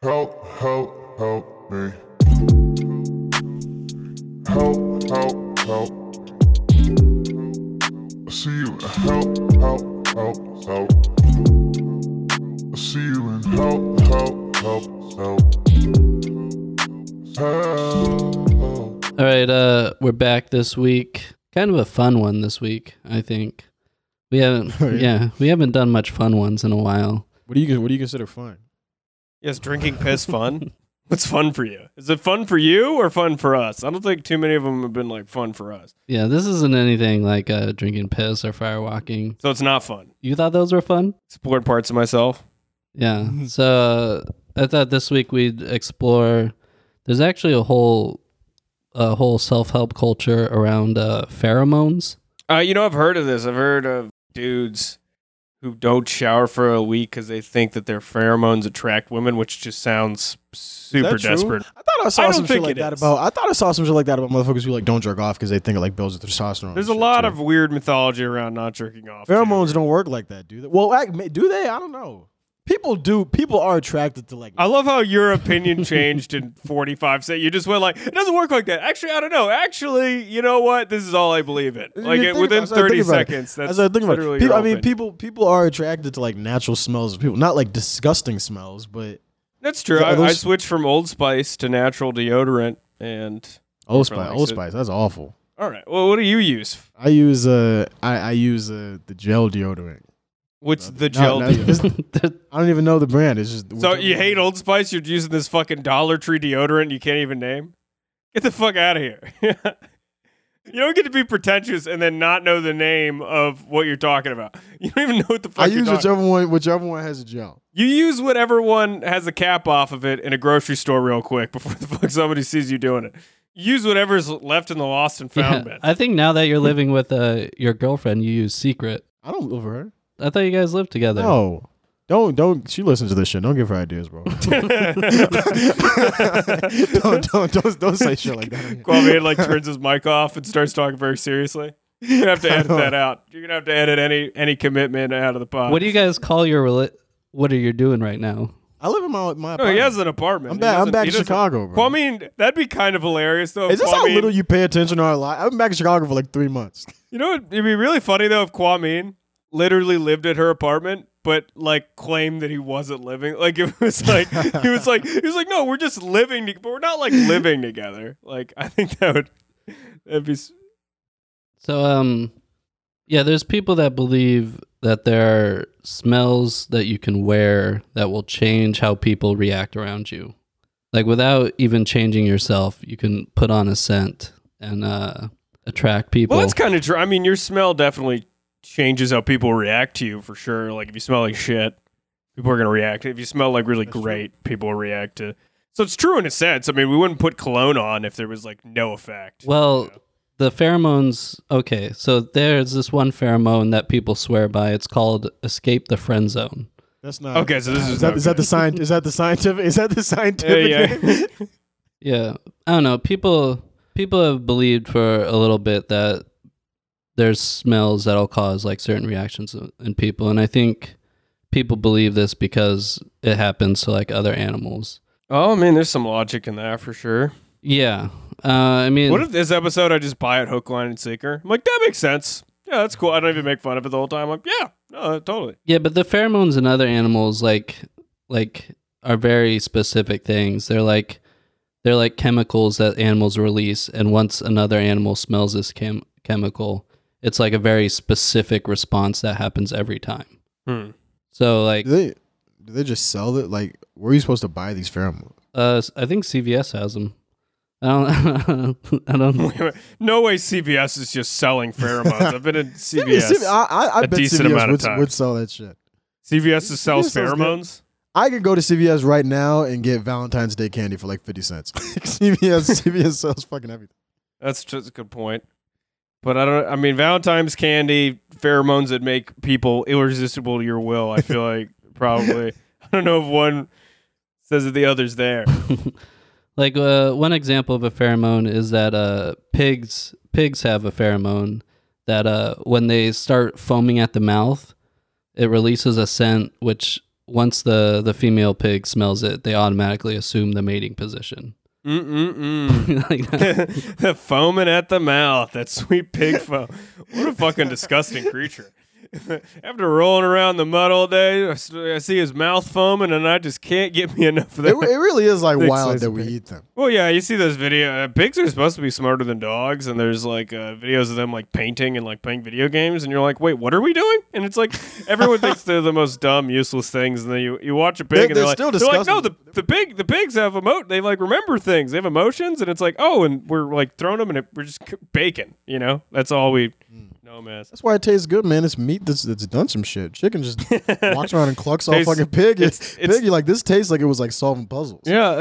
Help me. Help. I see you in help. I see you in help. All right, we're back this week. Kind of a fun one this week, I think. We haven't done much fun ones in a while. What do you consider fun? Is drinking piss fun? What's fun for you? Is it fun for you or fun for us? I don't think too many of them have been like fun for us. Yeah, this isn't anything like drinking piss or firewalking. So it's not fun. You thought those were fun? Explored parts of myself. Yeah. So I thought this week we'd explore. There's actually a whole self-help culture around pheromones. I've heard of this. I've heard of dudes who don't shower for a week because they think that their pheromones attract women, which just sounds super desperate. I thought I saw some shit like that about motherfuckers who like don't jerk off because they think it like builds their testosterone. There's a lot of weird mythology around not jerking off. Pheromones don't work like that, do they? Well, do they? I don't know. People do. People are attracted to like. I love how your opinion changed in 45 seconds. You just went like, it doesn't work like that. Actually, I don't know. Actually, you know what? This is all I believe in. Like within 30 seconds. That's literally your opinion. People are attracted to like natural smells of people, not like disgusting smells, but that's true. I switched from Old Spice to natural deodorant and Old Spice. That's awful. All right. Well, what do you use? I use the gel deodorant. What's the gel? I don't even know the brand. It's just so you hate Old Spice? You're using this fucking Dollar Tree deodorant you can't even name? Get the fuck out of here! You don't get to be pretentious and then not know the name of what you're talking about. You don't even know what the fuck. I use whichever one has a gel. You use whatever one has the cap off of it in a grocery store real quick before the fuck somebody sees you doing it. Use whatever's left in the lost and found bin. I think now that you're living with your girlfriend, you use Secret. I don't live with her. I thought you guys lived together. No. Don't. She listens to this shit. Don't give her ideas, bro. don't say shit like that. Kwame like turns his mic off and starts talking very seriously. You're gonna have to edit that out. You're gonna have to edit any commitment out of the pod. What do you guys call what are you doing right now? I live in my apartment. No, he has an apartment. I'm back in Chicago, bro. Kwame, that'd be kind of hilarious though. Is this how little you pay attention to our life? I've been back in Chicago for like 3 months. You know what? It'd be really funny though if Kwame literally lived at her apartment, but like claimed that he wasn't living. Like it was like he was like no, we're just living, but we're not like living together. Like I think that'd be. So yeah, there's people that believe that there are smells that you can wear that will change how people react around you. Like without even changing yourself, you can put on a scent and attract people. Well, that's kind of true. I mean, your smell definitely changes how people react to you for sure. Like if you smell like shit, people are going to react. If you smell like really great, people will react to. So it's true in a sense. I mean, we wouldn't put cologne on if there was like no effect. Well, the pheromones, okay, so there's this one pheromone that people swear by. It's called escape the friend zone. That's not okay. So this is that the scientific name? Yeah, I don't know. People have believed for a little bit that there's smells that'll cause like certain reactions in people, and I think people believe this because it happens to like other animals. Oh, I mean, there's some logic in that for sure. Yeah, I mean, what if this episode I just buy it hook, line, and sinker? I'm like, that makes sense. Yeah, that's cool. I don't even make fun of it the whole time. I'm like, yeah, no, totally. Yeah, but the pheromones in other animals like are very specific things. They're like chemicals that animals release, and once another animal smells this chemical, it's like a very specific response that happens every time. So like, do they just sell it? Like, where are you supposed to buy these pheromones? I think CVS has them. I don't. No way CVS is just selling pheromones. I've been in CVS. I bet decent CVS amount of time. would sell that shit. CVS sells pheromones? I could go to CVS right now and get Valentine's Day candy for like 50 cents. CVS sells fucking everything. That's just a good point. But I mean, Valentine's candy, pheromones that make people irresistible to your will, I feel like probably. I don't know if one says that the other's there. Like one example of a pheromone is that pigs have a pheromone that when they start foaming at the mouth, it releases a scent which once the female pig smells it, they automatically assume the mating position. Like that. The foaming at the mouth. That sweet pig foam. What a fucking disgusting creature. After rolling around the mud all day, I see his mouth foaming, and I just can't get me enough of that. It really is like Big wild slice that of we pig. eat them. Well, yeah, you see those videos. Pigs are supposed to be smarter than dogs, and there's like videos of them like painting and like playing video games, and you're like, wait, what are we doing? And it's like everyone thinks they're the most dumb, useless things, and then you watch a pig, and They're they're still like, no, disgusting. the pigs have they like remember things, they have emotions, and it's like, oh, and we're like throwing them, and we're just bacon, you know? That's all we know, man. That's why it tastes good, man. It's meat that's done some shit. Chicken just walks around and clucks all Tastes- fucking pig. it's- Pig, you're like, this tastes like it was like solving puzzles. Yeah,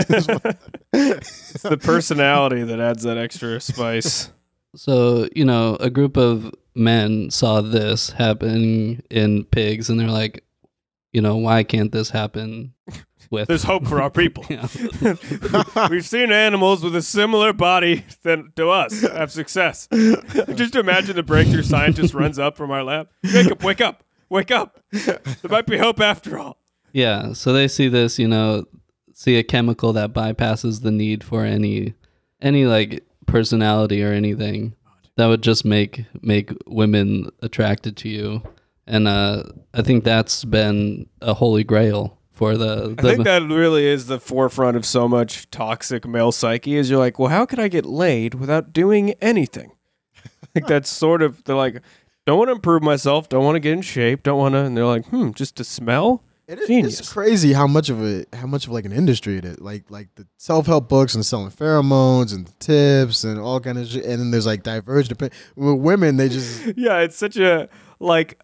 it's the personality that adds that extra spice. So, a group of men saw this happening in pigs, and they're like, why can't this happen with? There's hope for our people. Yeah. We've seen animals with a similar body to us have success. Just imagine the breakthrough scientist runs up from our lab. Wake up. There might be hope after all. Yeah, so they see this, see a chemical that bypasses the need for any like personality or anything that would just make women attracted to you. And I think that's been a holy grail for the I think that really is the forefront of so much toxic male psyche is you're like, well, how can I get laid without doing anything? I think that's sort of, they're like, don't want to improve myself, don't want to get in shape, don't want to, and they're like, just to smell? Genius. It's crazy how much of like an industry it is. Like the self-help books and selling pheromones and tips and all kind of shit. And then there's like diverged opinion. With women, they just Yeah, it's such a like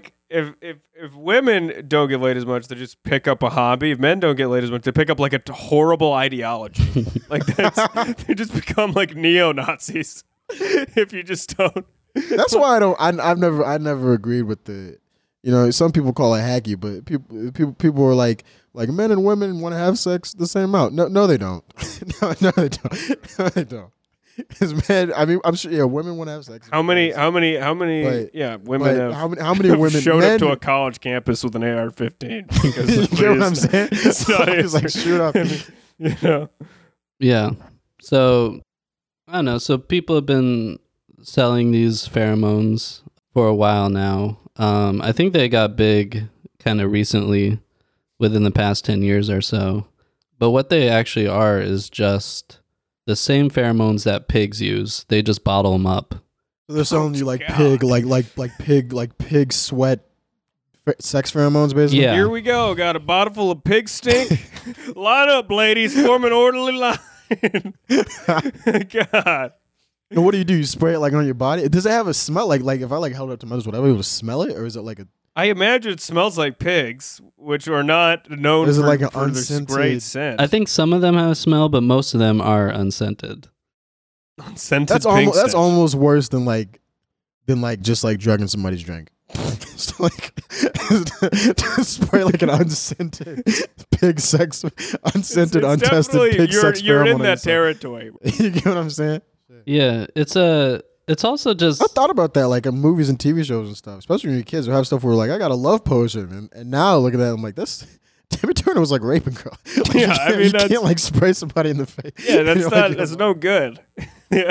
if women don't get laid as much, they just pick up a hobby. If men don't get laid as much, they pick up like a horrible ideology. Like they just become like neo-Nazis. If you just don't. that's why I've never agreed with the, some people call it hacky, but people are like men and women want to have sex the same amount. No, they don't. no, they don't. No, they don't. Because men, I mean, I'm sure, women want to have sex. How many? But- Women But have how many women showed men, up to a college campus with an AR-15? Because you get what I'm saying? It's not It's like answering. shoot up. You know. Yeah. So, I don't know. So people have been selling these pheromones for a while now. I think they got big kind of recently within the past 10 years or so. But what they actually are is just the same pheromones that pigs use. They just bottle them up. They're selling you like God. pig, like pig sweat, sex pheromones, basically. Yeah. Here we go. Got a bottle full of pig stink. Line up, ladies. Form an orderly line. God. And what do? You spray it like on your body? Does it have a smell? Like if I like held it up to my nose, would I be able to smell it, or is it like a? I imagine it smells like pigs, which are not known Is it for, like an for their unscented- great scent. I think some of them have a smell, but most of them are unscented. Unscented That's pig almost stench. almost worse than just like drugging somebody's drink. It's like to spray like an unscented pig sex, unscented, It's untested definitely- pig sex You're pheromone in on that yourself. territory. You get what I'm saying? Yeah, it's also just I thought about that, like in movies and TV shows and stuff, especially when you're kids. We have stuff where like, I got a love potion, and now look at that, I'm like, this. Timmy Turner was like raping girl. Like, Yeah, you I can't, mean, you that's- can't like spray somebody in the face. Yeah, that's You're not. like, That's no good. Yeah,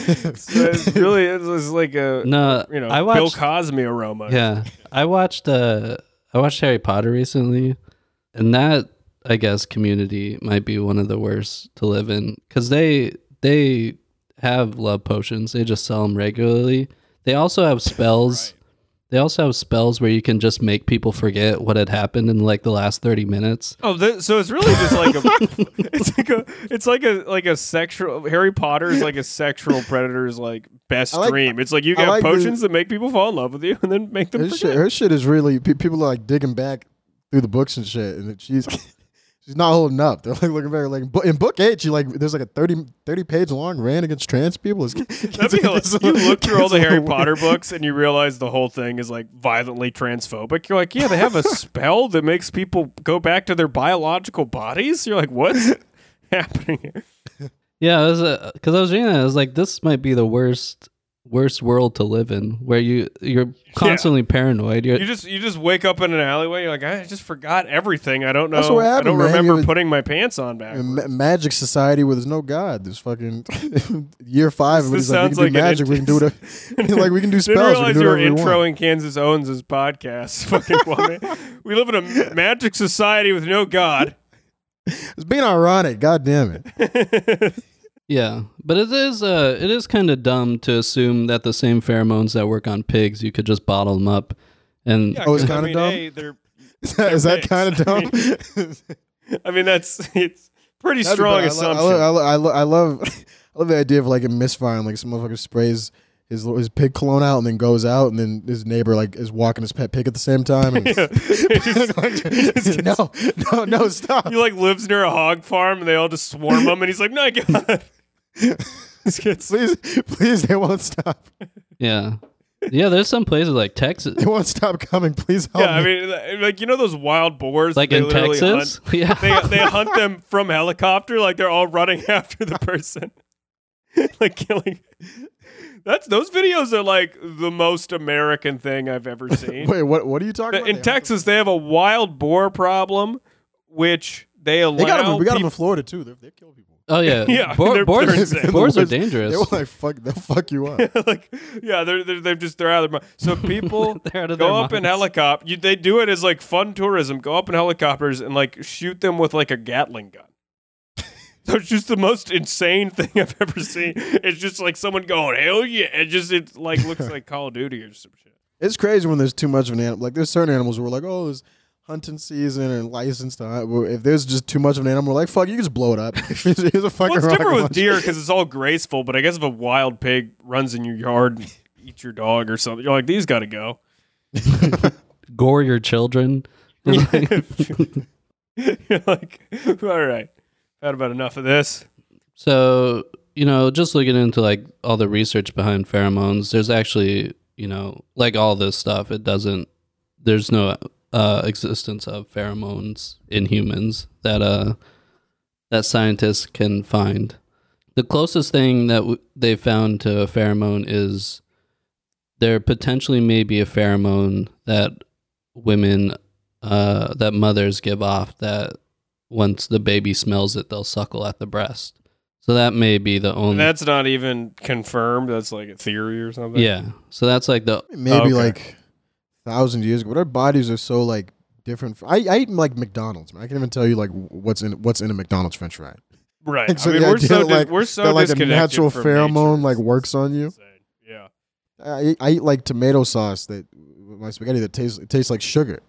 it's like a no. I watched Bill Cosby aroma. Yeah, I watched Harry Potter recently, and that I guess community might be one of the worst to live in because they have love potions. They just sell them regularly. They also have spells. Right. They also have spells where you can just make people forget what had happened in like the last 30 minutes. Oh, so it's really just like it's like a sexual. Harry Potter is like a sexual predator's like best I like- dream. It's like you I get like potions that make people fall in love with you and then make them forget. Her shit is really people are like digging back through the books and shit, and she's not holding up. They're like looking back, like in book 8, she like there's like a 30 page long rant against trans people. That'd be hilarious. You look through all the Harry Potter books and you realize the whole thing is like violently transphobic. You're like, yeah, they have a spell that makes people go back to their biological bodies. You're like, what's happening here? Yeah, because I was reading that, I was like, this might be the worst worst world to live in, where you're constantly paranoid. You just wake up in an alleyway. You're like, I just forgot everything. I don't know. That's what happened, I don't man. remember putting my pants on back. Magic society where there's no God. There's fucking year 5. This Like, we sounds can do like magic. We can do it. Like we can do spells. Didn't realize we can do you were whatever we want. introing Kansas Owens' podcast. Fucking Kwame. We live in a magic society with no God. It's being ironic. God damn it. Yeah, but it is kind of dumb to assume that the same pheromones that work on pigs, you could just bottle them up. And Yeah, Oh, it's 'cause, kinda dumb? hey, they're Is that kind of pigs. dumb? I mean, it's pretty That'd be strong bad. assumption. I love the idea of like a misfire and like some motherfucker sprays his pig cologne out and then goes out and then his neighbor like is walking his pet pig at the same time. And no, stop. He like lives near a hog farm and they all just swarm him and he's like, "No, God." Please, they won't stop. yeah, there's some places like Texas, They won't stop coming. Please help Yeah, I me. mean, like those wild boars, like they in literally Texas. hunt- Yeah, they hunt them from helicopter, like they're all running after the person, like killing. Those videos are like the most American thing I've ever seen. Wait, what are you talking about? In Texas, they have a wild boar problem, which they allow. we got them in peop- Florida too. They kill people. oh yeah, Yeah, Boars, they're insane. boars are They dangerous. will like they'll fuck you up. like, yeah, they're out of their mind. So people They're out of their go up in minds. helicopter. They do it as like fun tourism. Go up in helicopters and like shoot them with like a Gatling gun. So it's just the most insane thing I've ever seen. It's just like someone going, hell yeah. It like looks like Call of Duty or some shit. It's crazy when there's too much of an animal. Like there's certain animals where we're like, oh, there's hunting season and licensed to hunt. Well, if there's just too much of an animal, we're like, fuck, you can just blow it up. Here's a fucking Well, it's rocket different with launcher. deer because it's all graceful, but I guess if a wild pig runs in your yard and eats your dog or something, you're like, these got to go. Gore your children. You're like, all right, had about enough of this. So, just looking into like all the research behind pheromones, there's actually, like all this stuff, there's no existence of pheromones in humans that scientists can find. The closest thing that they found to a pheromone is there potentially may be a pheromone that that mothers give off that once the baby smells it, they'll suckle at the breast. So that may be the only. That's not even confirmed. That's like a theory or something. Yeah. So that's like the. Maybe Okay. like 1,000 years ago. But our bodies are so like different. I eat like McDonald's, man. I can even tell you like what's in a McDonald's French fry. Right. Like, so I mean, the we're idea so that, like- we're so that like a disconnected natural from pheromone nature. like works on you. Insane. Yeah. I eat like tomato sauce that my spaghetti that tastes like sugar.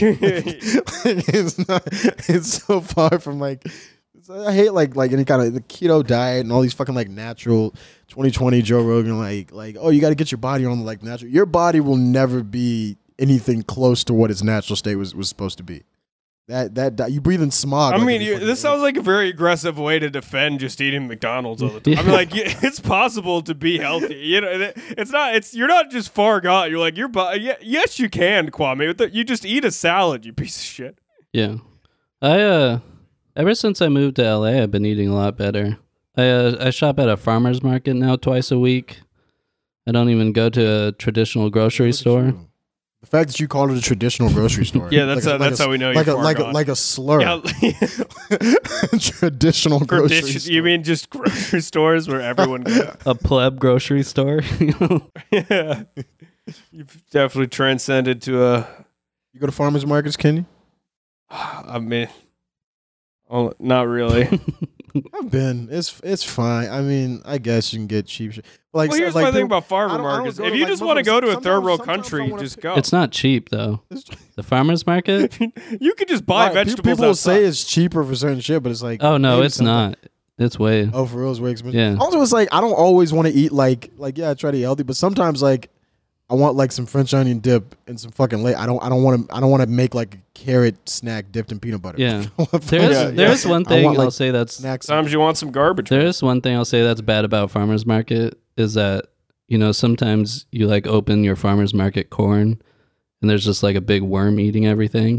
It's so far from like I hate like any kind of the keto diet and all these fucking like natural 2020 Joe Rogan like oh you got to get your body on like natural. Your body will never be anything close to what its natural state was supposed to be. That you breathe in smog. I like mean, every fucking this day. sounds like a very aggressive way to defend just eating McDonald's all the time. I mean, like it's possible to be healthy. It's not. It's you're not just far gone. You're like your body. Yeah, yes, you can, Kwame. You just eat a salad. You piece of shit. Yeah. I ever since I moved to LA, I've been eating a lot better. I shop at a farmer's market now twice a week. I don't even go to a traditional grocery Look at store. you. The fact that you call it a traditional grocery store. Yeah, that's how we know you're far gone. like a slur. Yeah, Traditional grocery store. you mean just grocery stores where everyone goes? A pleb grocery store. Yeah. You've definitely transcended to a. You go to farmers markets, can you? I mean, not really. I've been. It's fine. I mean, I guess you can get cheap shit. Like, Well, here's like my thing people- about farmer I don't markets. go If to, you like, just want to go to a sometimes- third world sometimes I country, wanna just pay- go. It's not cheap though. The farmer's market? You could just buy Right, vegetables. People will outside. say it's cheaper for certain shit, but it's like Oh no, maybe it's sometimes- not. It's way. Oh, for real, it's way expensive. Yeah. Also, it's like I don't always want to eat like yeah, I try to eat healthy, but sometimes like I want like some French onion dip and some fucking I don't want to make like a carrot snack dipped in peanut butter. Yeah. There's There's one thing I'll say that's snacks. Sometimes you want some garbage. there is one thing I'll say that's bad about farmer's market is that sometimes you like open your farmer's market corn and there's just like a big worm eating everything.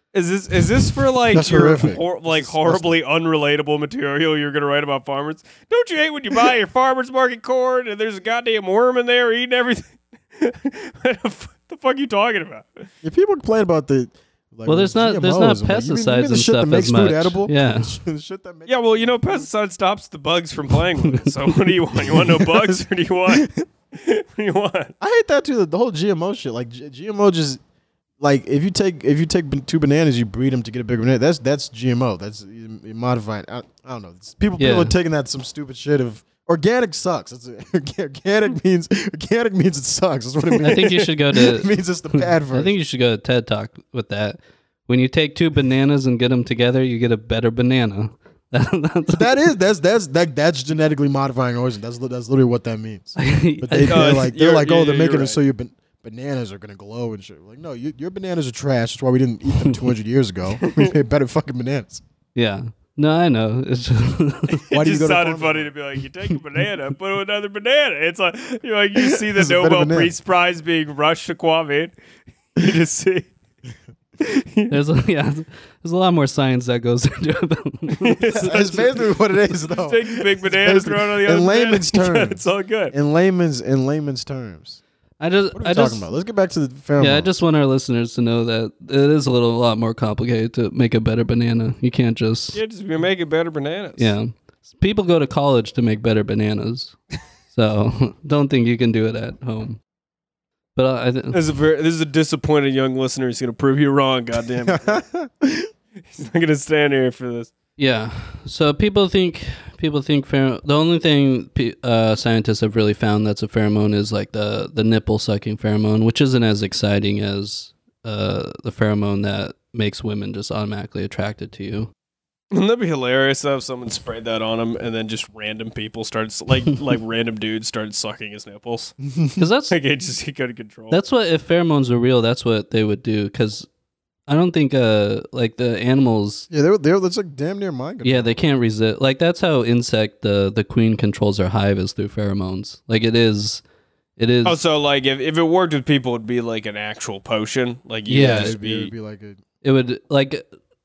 Is this for like That's your horrific. like horribly unrelatable material you're gonna write about farmers? Don't you hate when you buy your farmers market corn and there's a goddamn worm in there eating everything? What the fuck are you talking about? If people complain about the like, Well, there's not GMOs, pesticides I'm like, you mean the and shit stuff that makes as food much. edible? Yeah. The shit that makes Yeah, well, pesticide stops the bugs from playing with it. So what do you want? You want no bugs, or do you want? What do you want? I hate that too. The whole GMO shit. Like GMO just like if you take two bananas, you breed them to get a bigger banana. That's GMO. That's modified. I don't know. People are taking that some stupid shit of organic sucks. Organic means it sucks. That's what it means. I think you should go to. It means it's the bad version. I think you should go to TED Talk with that. When you take two bananas and get them together, you get a better banana. That's genetically modifying origin. That's literally what that means. But they're like they're making it right. so your bananas are gonna glow and shit. Like, no, your bananas are trash. That's why we didn't eat them 200 years ago. We made better fucking bananas. Yeah. No, I know. It's just Why It do you just go to sounded farmers funny to be like, you take a banana, put it with another banana. It's like you see the It's a better Nobel banana. Peace Prize being rushed to Kwame. You just see. there's a lot more science that goes into it. That's basically what it is, though. Just take the big banana, basically- throw it on the in other layman's banana. terms. It's all good. In layman's terms. What are What are we talking about? Let's get back to the pheromone. Yeah, I just want our listeners to know that it is a lot more complicated to make a better banana. You can't just Yeah, just make it better bananas. yeah. People go to college to make better bananas, so don't think you can do it at home. But This is a disappointed young listener who's going to prove you wrong, goddammit. He's not going to stand here for this. yeah, so people think the only thing scientists have really found that's a pheromone is like the nipple sucking pheromone, which isn't as exciting as the pheromone that makes women just automatically attracted to you. Wouldn't that be hilarious though if someone sprayed that on him and then just random people started, like random dudes started sucking his nipples? Because that's Like he couldn't control. That's what, if pheromones were real, that's what they would do. Because I don't think, like the animals, Yeah, that's like damn near mind control. yeah, they can't resist. Like that's how the queen controls her hive is through pheromones. Like it is. Oh, so like if it worked with people, it'd be like an actual potion. Like you Yeah, could just It'd be like a It would like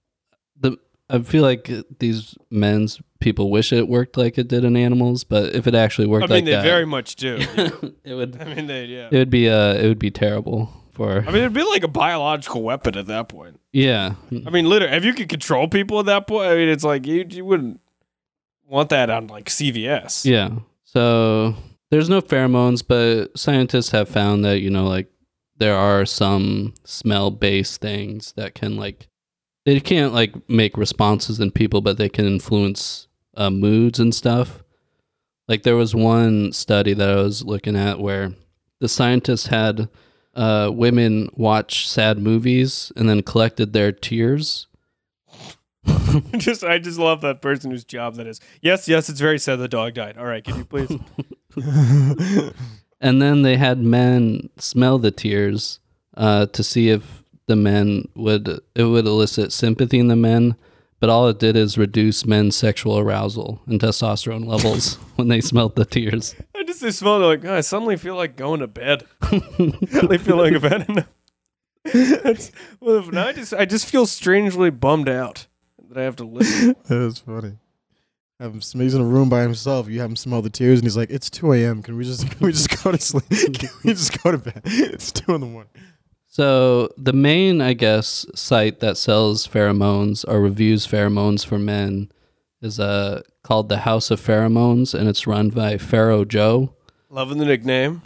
I feel like these men's people wish it worked like it did in animals, but if it actually worked I mean, like they that, very much do. it would. I mean, yeah. It would be terrible for. I mean, it'd be like a biological weapon at that point. Yeah. I mean, literally, if you could control people at that point, I mean, it's like you wouldn't want that on like CVS. Yeah. So there's no pheromones, but scientists have found that, like there are some smell-based things that can they can't make responses in people, but they can influence moods and stuff. Like there was one study that I was looking at where the scientists had women watch sad movies and then collected their tears. I just love that person whose job that is. Yes, it's very sad the dog died. All right, can you please? And then they had men smell the tears to see if the men would elicit sympathy in the men, but all it did is reduce men's sexual arousal and testosterone levels when they smelled the tears. They smell it like, oh, I suddenly feel like going to bed. Suddenly feel like a bed. Now I just feel strangely bummed out that I have to listen. That's funny. He's in a room by himself. You have him smell the tears, and he's like, "It's 2 a.m. Can we just go to sleep? Can we just go to bed? It's 2 in the morning." So the main, I guess, site that sells pheromones or reviews pheromones for men is called the House of Pheromones, and it's run by Pharaoh Joe. Loving the nickname.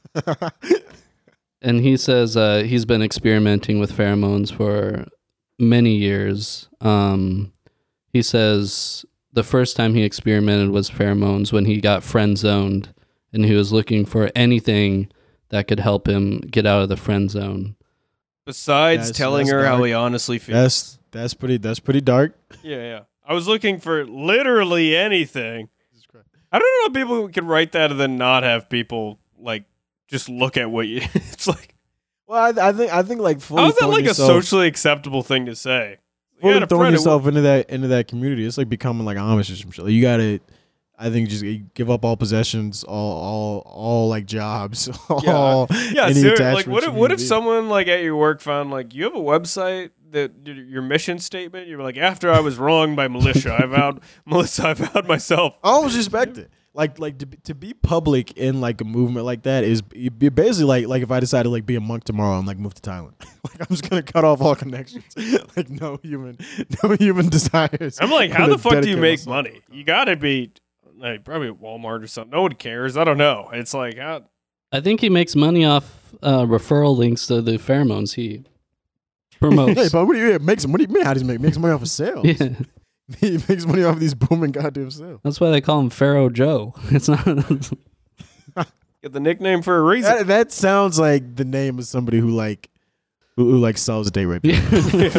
And he says he's been experimenting with pheromones for many years. He says the first time he experimented was pheromones when he got friend zoned, and he was looking for anything that could help him get out of the friend zone. Besides telling that's her how dark. he honestly feels. That's pretty dark. Yeah. I was looking for literally anything. I don't know how people can write that and then not have people like just look at what you. It's like, Well, I think like fully how is that throwing like a yourself, socially acceptable thing to say? You fully had a throwing friend who- yourself into that community. It's like becoming like Amish or some shit. Like, you gotta. I think just give up all possessions, all like jobs, Yeah. all Yeah, any seriously, like attachments you what if need. someone like at your work found like you have a website that your mission statement, you're like, after I was wronged by militia, I vowed myself. I always respect it. Like to be public in like a movement like that is basically like if I decided to like be a monk tomorrow and like move to Thailand, like I'm just gonna cut off all connections, like no human desires. I'm like, I'm how gonna the fuck do you dedicate make myself money? to it. You gotta be like probably at Walmart or something. No one cares. I don't know. It's like how I think he makes money off referral links to the pheromones he promotes. Hey, but what do you mean? How does he makes money off of sales? Yeah, He makes money off of these booming goddamn sales. that's why they call him Pharaoh Joe. It's not. get the nickname for a reason. That sounds like the name of somebody who like sells date rape. Gotta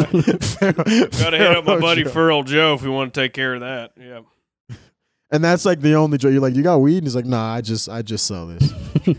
hit up my buddy Joe. Furl Joe if we want to take care of that. Yeah. And that's like the only joke. You're like, you got weed? And he's like, nah, I just sell this.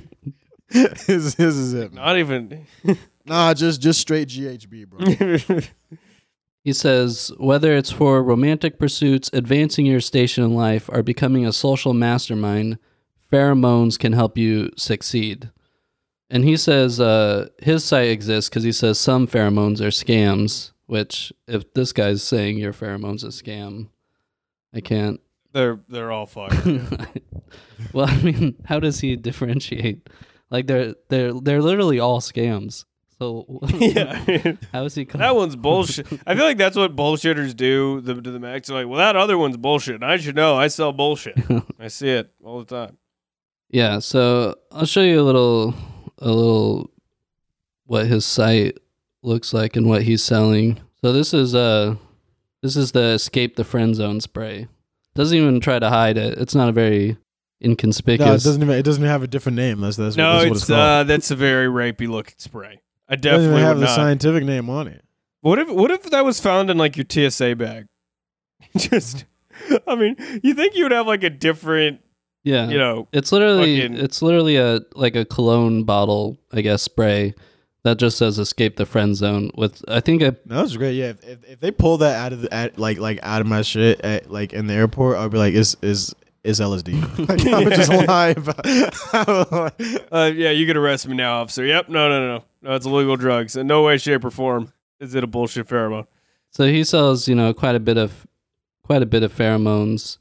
His is it. Not even. Nah, just straight GHB, bro. He says, whether it's for romantic pursuits, advancing your station in life, or becoming a social mastermind, pheromones can help you succeed. And he says his site exists because he says some pheromones are scams, which if this guy's saying your pheromones a scam, I can't. They're all fucked. Well, I mean, how does he differentiate? Like they're literally all scams. So Yeah. how is he? That one's bullshit. I feel like that's what bullshitters do to the max. They're like, well, that other one's bullshit. And I should know. I sell bullshit. I see it all the time. Yeah, so I'll show you a little what his site looks like and what he's selling. So this is the Escape the Friend Zone spray. Doesn't even try to hide it. It's not a very No, inconspicuous. it doesn't have a different name. That's No, what it's called. that's a very rapey looking spray. I It doesn't definitely even have would the not. scientific name on it. What if that was found in like your TSA bag? Just, I mean, you think you would have like a different, Yeah, you know? it's literally fucking- a cologne bottle, I guess, spray that just says "Escape the Friend Zone." With I think No, that's great. Yeah, if they pull that out of out of my shit like in the airport, I'll be like, is LSD. Like, I would just lie about. Yeah, you could arrest me now, officer. Yep, no, it's illegal drugs. In no way, shape, or form is it a bullshit pheromone. so he sells quite a bit of pheromones.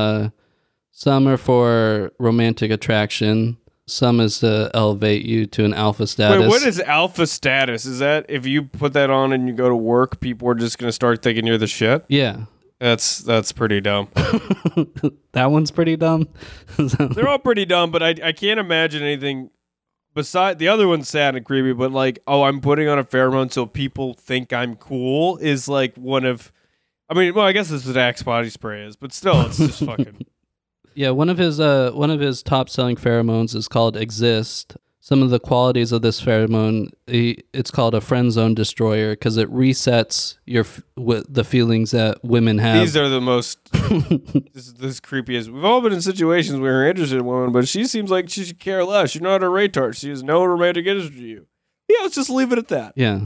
Some are for romantic attraction. Some is to elevate you to an alpha status. Wait, what is alpha status? Is that if you put that on and you go to work, people are just gonna start thinking you're the shit? Yeah. That's pretty dumb. That one's pretty dumb. They're all pretty dumb, but I can't imagine anything beside the other one's sad and creepy, but like, oh, I'm putting on a pheromone so people think I'm cool is like one of I guess this is what Axe body spray is, but still it's just fucking Yeah, one of his top selling pheromones is called Exist. Some of the qualities of this pheromone, it's called a friend zone destroyer because it resets the feelings that women have. these are the most this creepiest. We've all been in situations where we're interested in a woman, but she seems like she should care less. You're not a retard. She has no romantic interest in you. Yeah, let's just leave it at that. Yeah.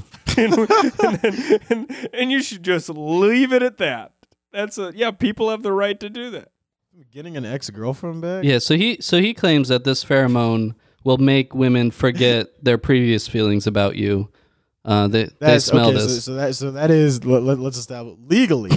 and you should just leave it at that. People have the right to do that. Getting an ex-girlfriend back? Yeah, so he claims that this pheromone will make women forget their previous feelings about you. They smell okay, this. So that is let's establish legally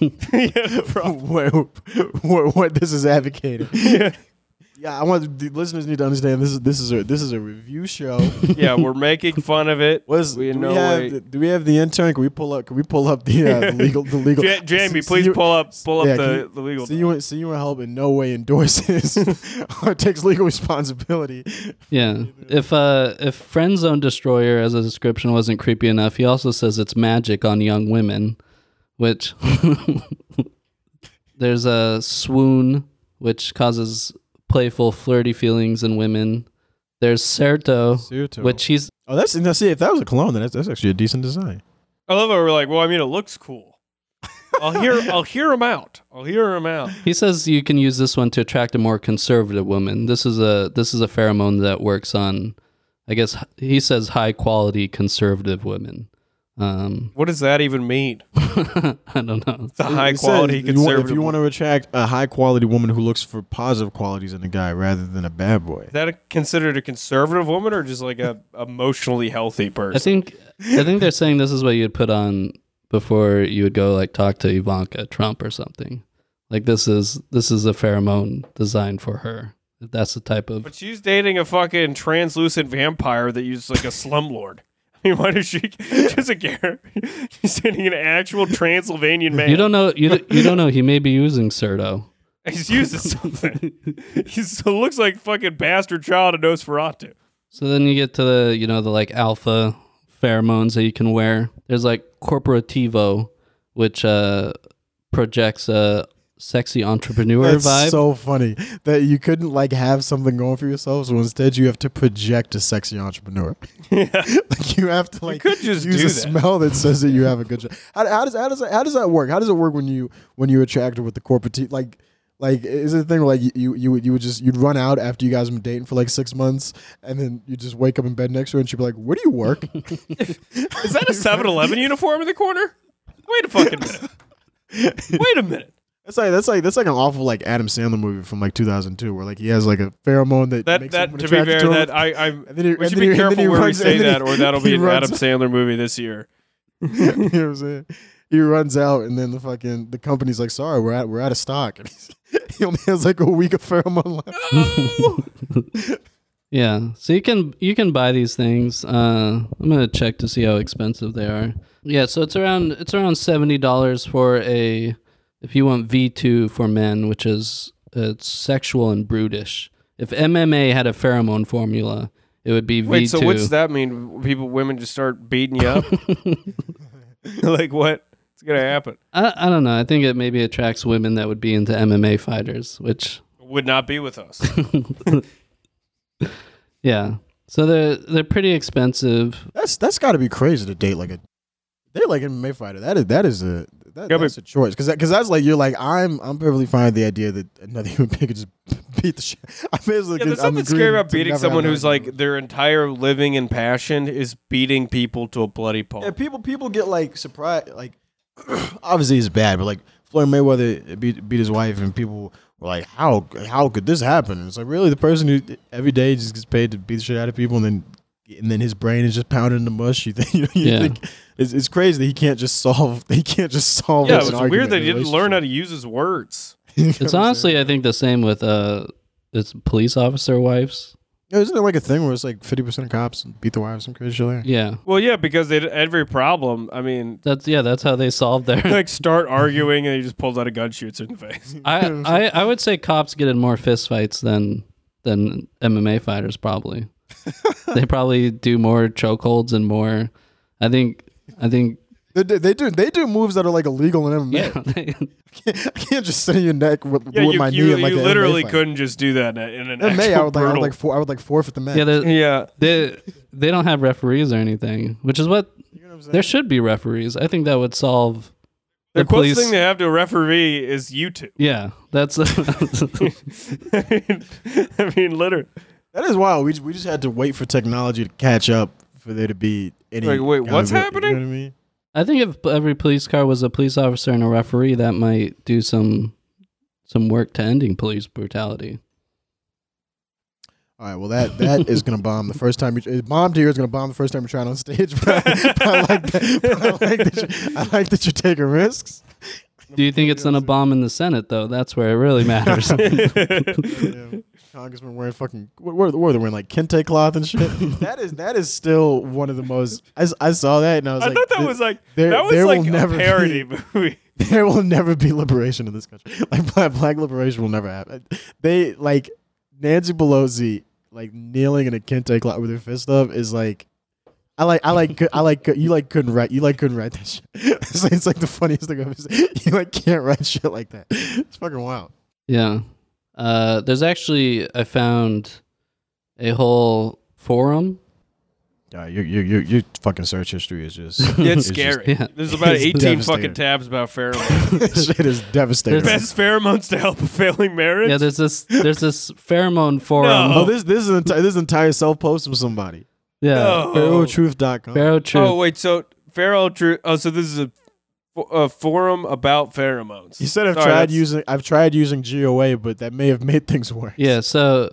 what this is advocating. Yeah, I want the listeners need to understand this is a review show. Yeah, we're making fun of it. Do we have the intern? Can we pull up the legal? Jamie, please pull up the legal. CUN Help in no way endorses or takes legal responsibility. Yeah. If Friend Zone Destroyer as a description wasn't creepy enough, he also says it's magic on young women, which there's a swoon, which causes playful, flirty feelings in women. There's Certo, which he's... Oh, if that was a cologne, then that's actually a decent design. I love how we're like, well, I mean, it looks cool. I'll hear him out. He says you can use this one to attract a more conservative woman. This is a pheromone that works on, I guess he says, high quality conservative women. What does that even mean? I don't know. It's a high It says quality if you conservative. want to attract a high quality woman who looks for positive qualities in a guy rather than a bad boy. Is that considered a conservative woman or just like a emotionally healthy person? I think they're saying this is what you'd put on before you would go like talk to Ivanka Trump or something. Like this is a pheromone designed for her. That's the type of. But she's dating a fucking translucent vampire that uses like a slumlord. I mean, why does she doesn't care? She's dating an actual Transylvanian man. You don't know. You don't know. He may be using Serto. He's using something. He looks like fucking bastard child of Nosferatu. So then you get to the like alpha pheromones that you can wear. There's like Corporativo, which projects a sexy entrepreneur That's vibe. so funny that you couldn't like have something going for yourself, so instead you have to project a sexy entrepreneur. Yeah. Like you have to like could just use do a that. smell that says that you have a good job. How does that work? How does it work when you attract her with the corporate like is it a thing where like you'd run out after you guys have been dating for like 6 months and then you just wake up in bed next to her and she'd be like, "Where do you work?" Is that a 7-Eleven uniform in the corner? Wait a fucking minute. Wait a minute. That's like an awful like Adam Sandler movie from like 2002 where like he has like a pheromone that makes That someone to be attracted fair, to him. that I And then he- we should and then be he- and then careful he where we runs- say and then that, or that'll be he an runs- Adam Sandler movie this year. You know what I'm saying? He runs out and then the company's like, "Sorry, we're out of stock." And he only has like a week of pheromone left. Yeah, so you can buy these things. I'm gonna check to see how expensive they are. Yeah, so it's around $70 for if you want V2 for men, which is it's sexual and brutish. If MMA had a pheromone formula, it would be V2. Wait, so what's that mean? Women just start beating you up? Like what's gonna happen? I don't know. I think it maybe attracts women that would be into MMA fighters, which Would not be with us. yeah. So they're pretty expensive. That's got to be crazy to date like an MMA fighter. That's a choice because that's like you're like I'm perfectly fine with the idea that another human being could just beat the shit. I'm basically Yeah, there's something scary about beating someone who's like their entire living and passion is beating people to a bloody pulp. Yeah, people get like surprised. Like obviously it's bad, but like Floyd Mayweather beat his wife, and people were like, "How could this happen?" And it's like really the person who every day just gets paid to beat the shit out of people, and then his brain is just pounding in the mush. You think it's crazy that he can't just solve. Yeah, Yeah, it was weird that he didn't learn how to use his words. It's honestly, I think, the same with it's police officer wives. Yeah, isn't it like a thing where it's like 50% of cops beat the wives, some crazy shit like that? Yeah, Well, yeah, because every problem, I mean, that's how they solve their. like start arguing and he just pulls out a gun, shoots her in the face. I would say cops get in more fist fights than MMA fighters probably. They probably do more chokeholds and more. I think They do moves that are like illegal in MMA. yeah. I can't just sit in your neck with Yeah, my knee you in like you an literally MMA fight. couldn't just do that in an MMA, actual brutal. I would forfeit the match. Yeah, Yeah. they don't have referees or anything, which is what You know what I'm saying? there should be referees. I think that would solve The the closest police. thing they have to a referee is YouTube. Yeah, that's I mean, literally. That is wild. We just had to wait for technology to catch up for there to be any. Like, wait, what's happening? You know what I mean? I think if every police car was a police officer and a referee, that might do some work to ending police brutality. All right. Well, that is gonna bomb the first time. It bombed here. Is gonna bomb the first time you try it on stage. But I like that. I like that you're taking risks. Do you think it's gonna bomb in the Senate though? That's where it really matters. Yeah. Congressman wearing fucking what are they wearing, like kente cloth and shit. that is still one of the most. I saw that and I was I like, thought that was like there like will a never parody be- movie. There will never be liberation in this country. Like black liberation will never happen. They like Nancy Pelosi like kneeling in a kente cloth with her fist up is like. I like couldn't write that shit. It's like the funniest thing I've ever seen. You like can't write shit like that. It's fucking wild. Yeah. There's actually, I found a whole forum. Your fucking search history is just Yeah, it's just- scary. yeah. There's about It's 18 devastating. fucking tabs about pheromones. shit is devastating. Best pheromones to help a failing marriage. Yeah, there's this pheromone forum. No. Oh, this is entire self post from somebody. Yeah. No. Pharaohtruth.com. Pharaoh Truth. Oh wait, so Feral Truth. Oh, so this is a forum about pheromones. You said I've tried using GOA, but that may have made things worse. Yeah, so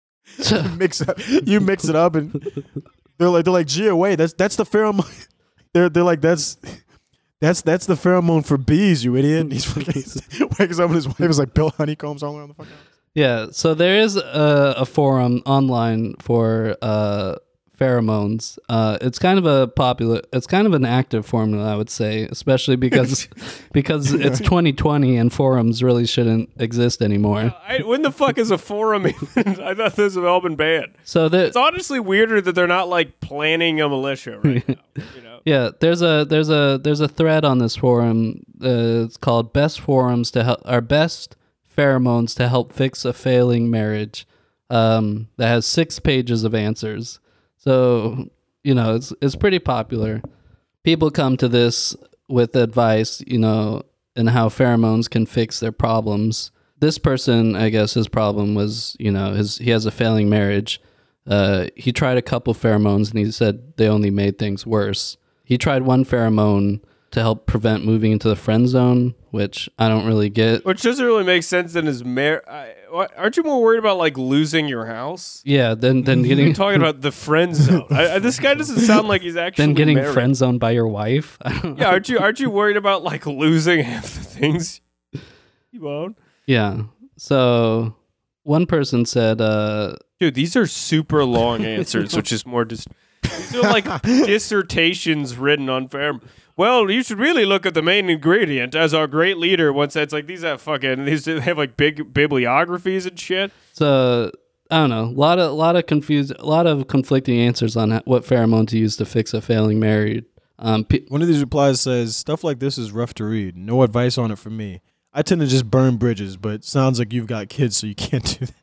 you mix it up, and they're like GOA. That's the pheromone. They're like that's the pheromone for bees. You idiot. He's wakes up and his wife is like Bill Honeycombs all around the fucking house. yeah, so there is a forum online for pheromones. It's kind of an active formula, I would say, especially because it's 2020 and forums really shouldn't exist anymore. When the fuck is a forum even? I thought those have all been banned. So It's honestly weirder that they're not like planning a militia right now. You know? yeah, there's a thread on this forum. It's called "Best Forums to Help Our Best Pheromones to Help Fix a Failing Marriage." That has 6 pages of answers. So, it's pretty popular. People come to this with advice, and how pheromones can fix their problems. This person, I guess his problem was, he has a failing marriage. He tried a couple pheromones and he said they only made things worse. He tried one pheromone to help prevent moving into the friend zone, which I don't really get. Which doesn't really make sense in his marriage. Aren't you more worried about like losing your house? Yeah, then getting You're talking about the friend zone. This guy doesn't sound like he's actually then getting married. friend zoned by your wife. Yeah, aren't you worried about like losing half the things you own? Yeah. So one person said, Dude, these are super long answers, which is more just these are like dissertations written on pheromones. Well, you should really look at the main ingredient, as our great leader once said. It's like these have like big bibliographies and shit. so I don't know, a lot of conflicting answers on what pheromone to use to fix a failing marriage. One of these replies says, "Stuff like this is rough to read. No advice on it from me. I tend to just burn bridges, but sounds like you've got kids, so you can't do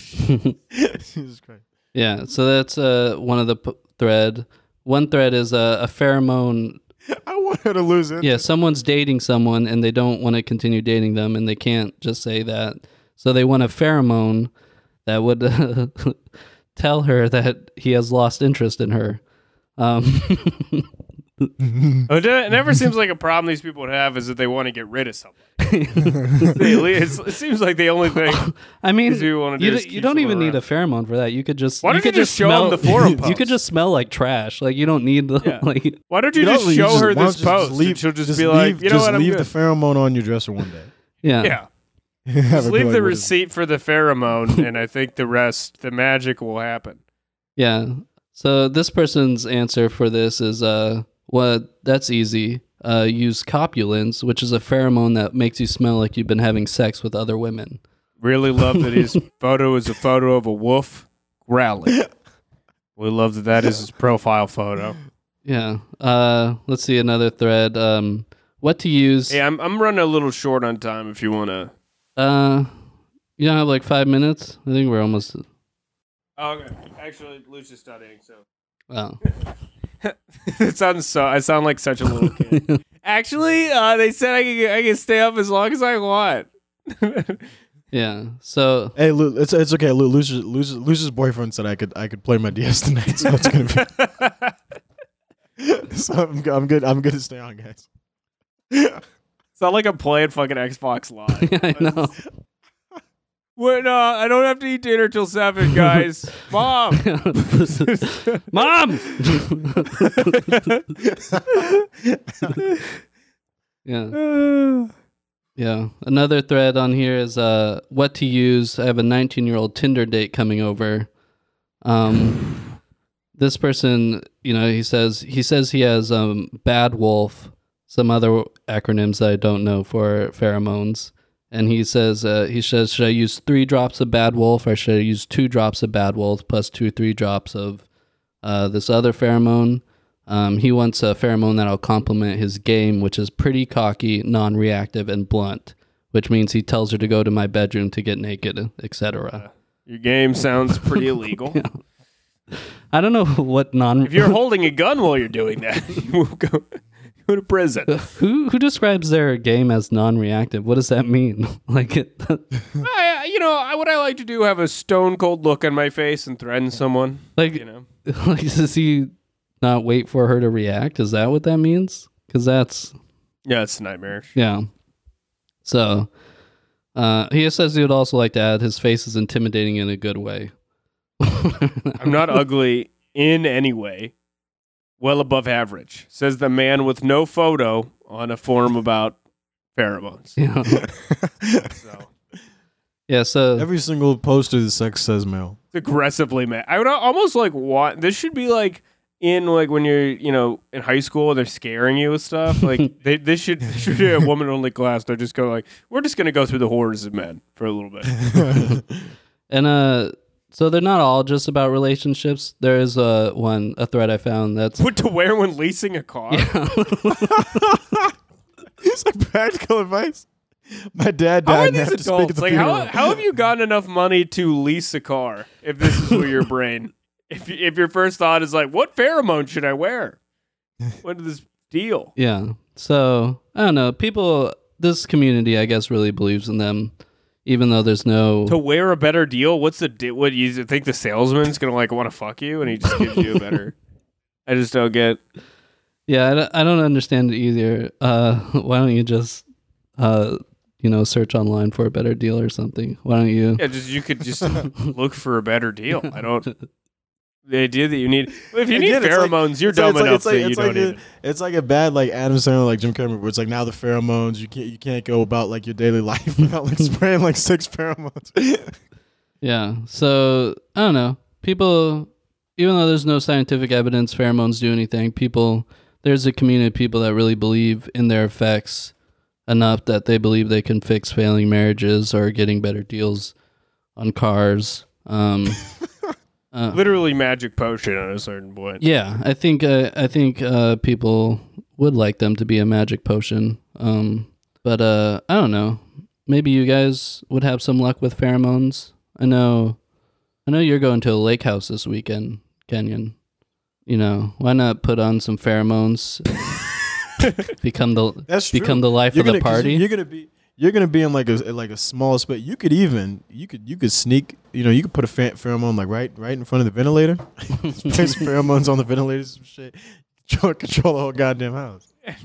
that." Jesus Christ. Yeah, so that's one of the thread. One thread is a pheromone. I want her to lose it. Yeah, someone's dating someone and they don't want to continue dating them, and they can't just say that. So they want a pheromone that would tell her that he has lost interest in her. It never seems like a problem these people would have is that they want to get rid of something. It seems like the only thing. I mean, you want to do is you keep don't even someone need a around. pheromone for that. You could just Why don't you just show smell them the forum You post? could just smell like trash. Like you don't need the Yeah. like. Why don't you You know, just you show her why this don't you post? And she'll just be leave, like, you know what, I'm leave good. the pheromone on your dresser one day. Yeah. Yeah. Have Just her be leave like, the "What is receipt for the pheromone, and I think the rest, the magic will happen. Yeah. So this person's answer for this is that's easy. Use copulins, which is a pheromone that makes you smell like you've been having sex with other women. Really love that his photo is a photo of a wolf growling. We love that is his profile photo. Yeah. Let's see another thread. What to use? Hey, I'm running a little short on time. If you want to. You don't have like 5 minutes? I think we're almost. Oh, okay. Actually, Lucia's studying, so. Oh. I sound like such a little kid. Actually, they said I can stay up as long as I want. Yeah. So. Hey, it's okay. Lucia's boyfriend said I could play my DS tonight, so it's gonna be. So I'm good. I'm good to stay on, guys. It's not like I'm playing fucking Xbox Live. I know. Wait, no, I don't have to eat dinner till 7, guys. Mom. Mom. Yeah. Yeah. Another thread on here is what to use. I have a 19-year-old Tinder date coming over. This person, he says he has Bad Wolf, some other acronyms that I don't know for pheromones. And he says, should I use 3 drops of Bad Wolf, or should I use 2 drops of Bad Wolf plus 2 or 3 drops of this other pheromone? He wants a pheromone that'll complement his game, which is pretty cocky, non-reactive, and blunt, which means he tells her to go to my bedroom to get naked, etc. Your game sounds pretty illegal. Yeah. I don't know what If you're holding a gun while you're doing that, you will go to prison. Who describes their game as non-reactive? What does that mean? Like, What I like to do, have a stone cold look on my face and threaten someone. like, You know, like does he not wait for her to react? Is that what that means? Because that's Yeah, it's nightmarish. yeah. So he says he would also like to add his face is intimidating in a good way. I'm not ugly in any way. Well above average, says the man with no photo on a forum about pheromones. Yeah. So Yeah. So Every single poster the sex says male. it's aggressively mad. I would almost like want this should be like in like when you're in high school and they're scaring you with stuff. Like this should be a woman only class. They're just go like we're just gonna go through the horrors of men for a little bit. and so they're not all just about relationships. There is a thread I found that's What to wear when leasing a car? It's like practical advice. My dad How died are and I these have to speak at adults? the Like, funeral. how have you gotten enough money to lease a car if this is what your brain? If your first thought is like, what pheromone should I wear? What is this deal? Yeah. So I don't know. This community, I guess, really believes in them, even though there's no. To wear a better deal? What's the deal? What you think the salesman's gonna like want to fuck you and he just gives you a better? I just don't get. Yeah, I don't understand it either. Why don't you just, search online for a better deal or something? Why don't you? Yeah, you could just look for a better deal. I don't. The idea that you need, if you need Again, it's like- pheromones, you're it's like- dumb enough it's like- that you it's don't like need it. It's like a bad like Adam Sandler, like Jim Carrey, where it's like now the pheromones you can't go about like your daily life without like spraying like 6 pheromones. Yeah. So I don't know. People, even though there's no scientific evidence pheromones do anything, there's a community of people that really believe in their effects enough that they believe they can fix failing marriages or getting better deals on cars. Literally magic potion at a certain point. Yeah, I think people would like them to be a magic potion. But I don't know. Maybe you guys would have some luck with pheromones. I know you're going to a lake house this weekend, Kenyon. Why not put on some pheromones? become the life of the party. You're gonna be in like a small space. You could sneak. You could put a pheromone like right in front of the ventilator. Place pheromones on the ventilators, some shit. Control the whole goddamn house.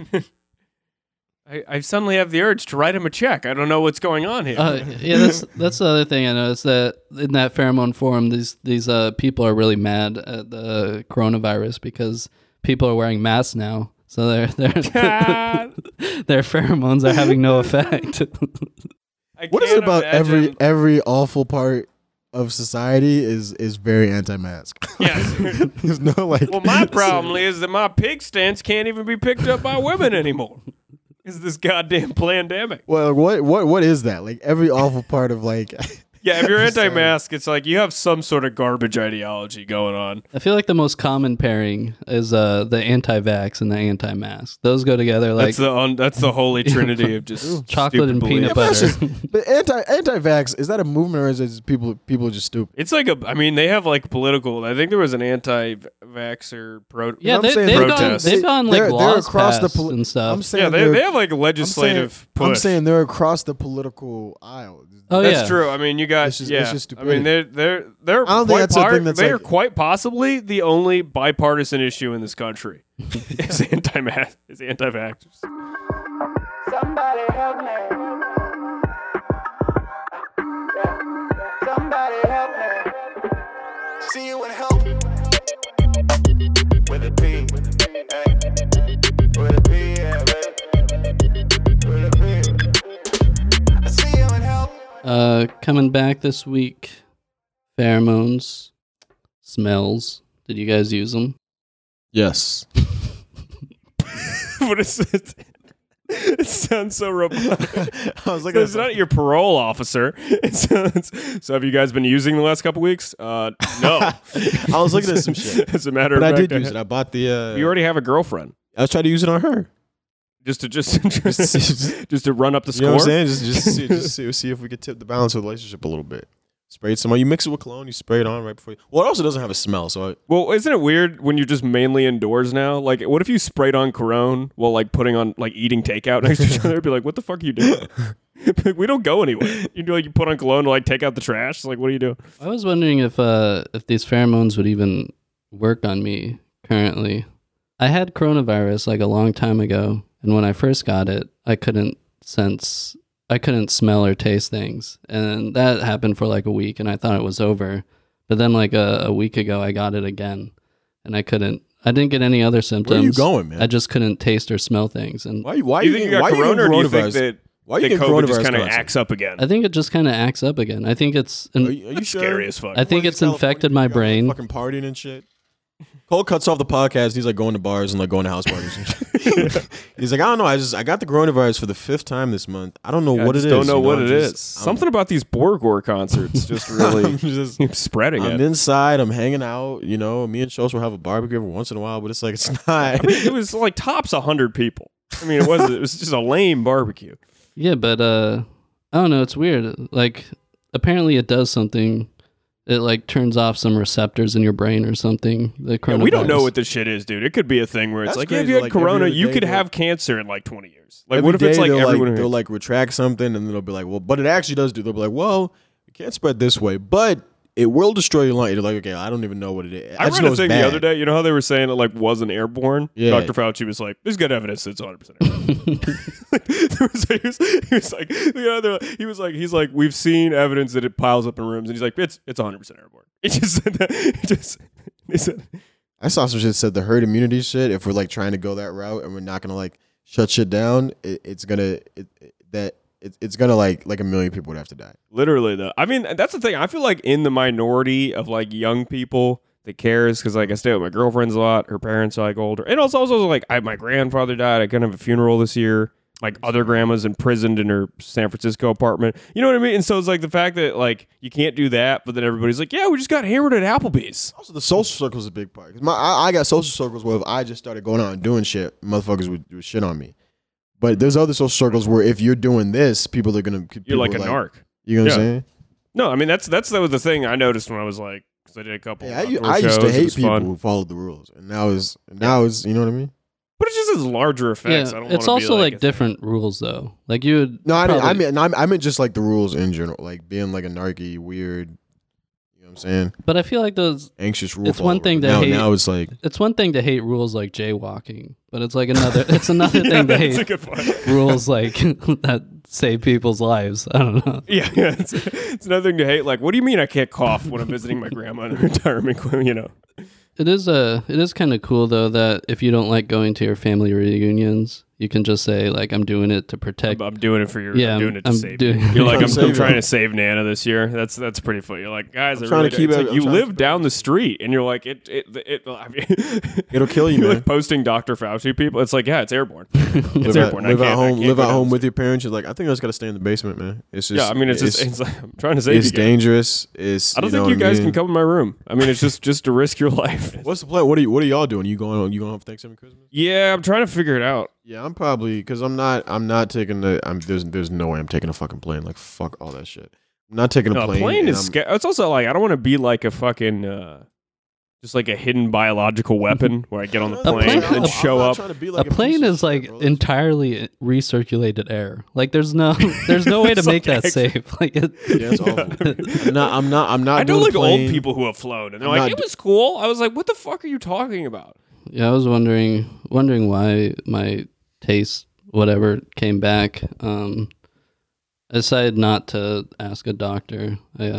I suddenly have the urge to write him a check. I don't know what's going on here. Yeah, that's the other thing I noticed, that in that pheromone forum, these people are really mad at the coronavirus because people are wearing masks now, so their pheromones are having no effect. What is it about every awful part of society is very anti-mask? Yes. There's no like. Well, my problem is that my pig stance can't even be picked up by women anymore. Is this goddamn pandemic? Well, what is that? Like every awful part of like. Yeah, if you're anti-mask, it's like you have some sort of garbage ideology going on. I feel like the most common pairing is the anti-vax and the anti-mask. Those go together like That's the holy trinity of just chocolate and peanut beliefs. butter. But anti-vax, is that a movement or is it just people are just stupid? It's like they have like political. I think there was an anti-vaxxer Yeah, I'm saying they've gone like they're laws across the passed and stuff. I'm saying Yeah, they have like legislative push. I'm saying they're across the political aisle. Oh, That's yeah. true. I mean, you got It's just I mean, stupidity. they're I don't think quite that's a thing that's they are like- quite possibly the only bipartisan issue in this country. is anti-vaxxers. Somebody help me. Somebody help me. See you and help. With a P. With a P, yeah, baby. With a P. I see you and help. Coming back this week, pheromones, smells. Did you guys use them? Yes. What is it? It sounds so robotic. I was looking It's not your parole officer. So have you guys been using the last couple weeks? No. I was looking at some shit. As a matter But of I fact, did use it. I bought the. You already have a girlfriend. I was trying to use it on her. Just to run up the You know score. what I'm saying? Just see if we could tip the balance of the relationship a little bit. Spray it some. You mix it with cologne. You spray it on right before. Well, it also doesn't have a smell. So Well, isn't it weird when you're just mainly indoors now? Like, what if you sprayed on cologne while like putting on like eating takeout next to each other? It'd be like, what the fuck are you doing? Like, we don't go anywhere. You do like you put on cologne to like take out the trash. It's like, what are you doing? I was wondering if these pheromones would even work on me, currently. I had coronavirus like a long time ago, and when I first got it, I couldn't smell or taste things, and that happened for like a week, and I thought it was over. But then like a week ago, I got it again, and I didn't get any other symptoms. Where are you going, man? I just couldn't taste or smell things, and Why Do you think you got corona, or do you think that Why you the getting COVID just coronavirus kind of constantly? acts up again? I think it just kind of acts up again. I think it's Are you That's sure? scary as fuck. I think it's infected my brain. Fucking partying and shit. Cole cuts off the podcast. He's like going to bars and like going to house parties and shit. He's like, I don't know. I got the coronavirus for the 5th time this month. I don't know I what it just is. don't know you what it is. I'm- Something about these Borgore concerts just really I'm just spreading I'm it. inside. I'm hanging out. You know, me and Schultz will have a barbecue every once in a while, but it's like it's not. I mean, it was like tops 100 people. I mean, it was just a lame barbecue. Yeah, but I don't know. It's weird. Like, apparently, it does something. It like turns off some receptors in your brain or something. The Yeah, we don't know coronavirus. what this shit is, dude. It could be a thing where it's That's like, yeah, if crazy, you had like, every corona, other you day could they'll- have cancer in like 20 years. Like, Every what if it's day like they'll everyone? they'll like retract something and then they'll be like, well, but it actually does do. They'll be like, well, it can't spread this way, but it will destroy your lung. You're like, okay, I don't even know what it is. I just read know a it's thing bad. the other day. You know how they were saying it like wasn't airborne? Yeah. Dr. Fauci was like, "There's good evidence that it's 100% airborne." He's like, "We've seen evidence that it piles up in rooms," and he's like, "It's 100% airborne." He just said that. He said, I saw some shit that said the herd immunity shit. If we're like trying to go that route and we're not gonna like shut shit down, it's gonna like a million people would have to die. literally though. I mean, that's the thing. I feel like in the minority of like young people that cares because like I stay with my girlfriends a lot. Her parents are like older, and also like my grandfather died. I couldn't have a funeral this year. Like other grandma's imprisoned in her San Francisco apartment. You know what I mean? And so it's like the fact that like you can't do that, but then everybody's like, yeah, we just got hammered at Applebee's. Also, the social circle is a big part. 'Cause I got social circles where if I just started going out and doing shit, motherfuckers would shit on me. But there's other social circles where if you're doing this, people are gonna. You're like a narc. You know what I'm Yeah. saying? No, I mean that was the thing I noticed when I was like, because I did a couple. Yeah, outdoor I used to shows. It hate was people fun. who followed the rules, and now is you know what I mean? But it just has larger effects. I Yeah, don't it's wanna be also like like a thing. different rules though. Like you would. No, probably- I meant just like the rules in general, like being like a narky, weird. You know what I'm saying? But I feel like those. Anxious rule. It's one follower. thing to now, hate- Now it's like It's one thing to hate rules like jaywalking, but it's like another. It's another Yeah, thing to that's a hate good point. rules like that save people's lives. I don't know. Yeah, it's another thing to hate. Like, what do you mean I can't cough when I'm visiting my grandma in her retirement? You know, It is kind of cool though that if you don't like going to your family reunions, you can just say like I'm doing it to protect. I'm doing it for your. Yeah, I'm doing it to I'm save doing- you. You're like, Trying I'm to save trying you. to save Nana this year. That's pretty funny. You're like, guys, I'm I trying really to keep it's it- like I'm you trying to live keep down the street, and you're like, I mean, it'll kill you, you're man. like posting Dr. Fauci people. It's like, yeah, it's airborne. It's airborne. Live at home. Live go at home downstairs. with your parents. You're like, I think I just gotta stay in the basement, man. It's just. Yeah, I mean, it's like, I'm trying to save It's you guys. dangerous. It's. I don't know think you what I guys mean? can come in my room. I mean, it's just to risk your life. What's the plan? What are y'all doing? You going home for Thanksgiving, Christmas? Yeah, I'm trying to figure it out. Yeah, I'm probably because I'm not taking the. There's no way I'm taking a fucking plane. Like fuck all that shit. I'm not taking a No, plane. plane and is I'm- scary. It's also like I don't want to be like a fucking just like a hidden biological weapon where I get on the A plane plane- and I'm show not up. trying to be A like plane piece of is like shit, bro. entirely recirculated air. Like there's no way to It's make like that safe. Like it, Yeah, it's awful. I'm not. I know doing like plane. old people who have flown and they're I'm like, not it was cool. I was like, what the fuck are you talking about? yeah, I was wondering why my taste whatever came back. I decided not to ask a doctor.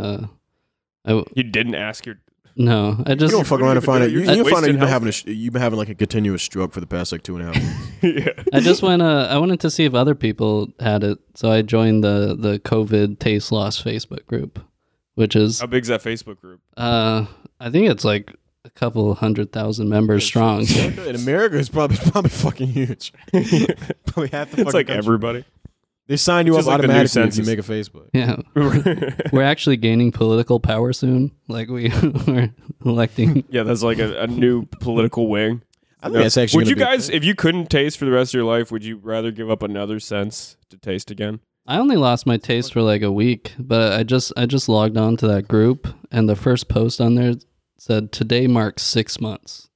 You didn't ask your. No, I You just don't fuck around and find out. You're You'll just find out wasting you've been having like a continuous stroke for the past like 2.5 months. Yeah. I just went. I wanted to see if other people had it, so I joined the COVID taste loss Facebook group, which is How big's that Facebook group? I think it's like a couple 100,000 members strong. So, In America, it's probably fucking huge. Probably half the fucking It's like country. everybody. They sign you It's up just like the new automatically if you census. make a Facebook. yeah, we're actually gaining political power soon. Like we're electing. Yeah, that's like a new political wing. I think that's actually. Would you gonna be a guys, thing. if you couldn't taste for the rest of your life, would you rather give up another sense to taste again? I only lost my taste for like a week, but I just logged on to that group, and the first post on there said today marks 6 months.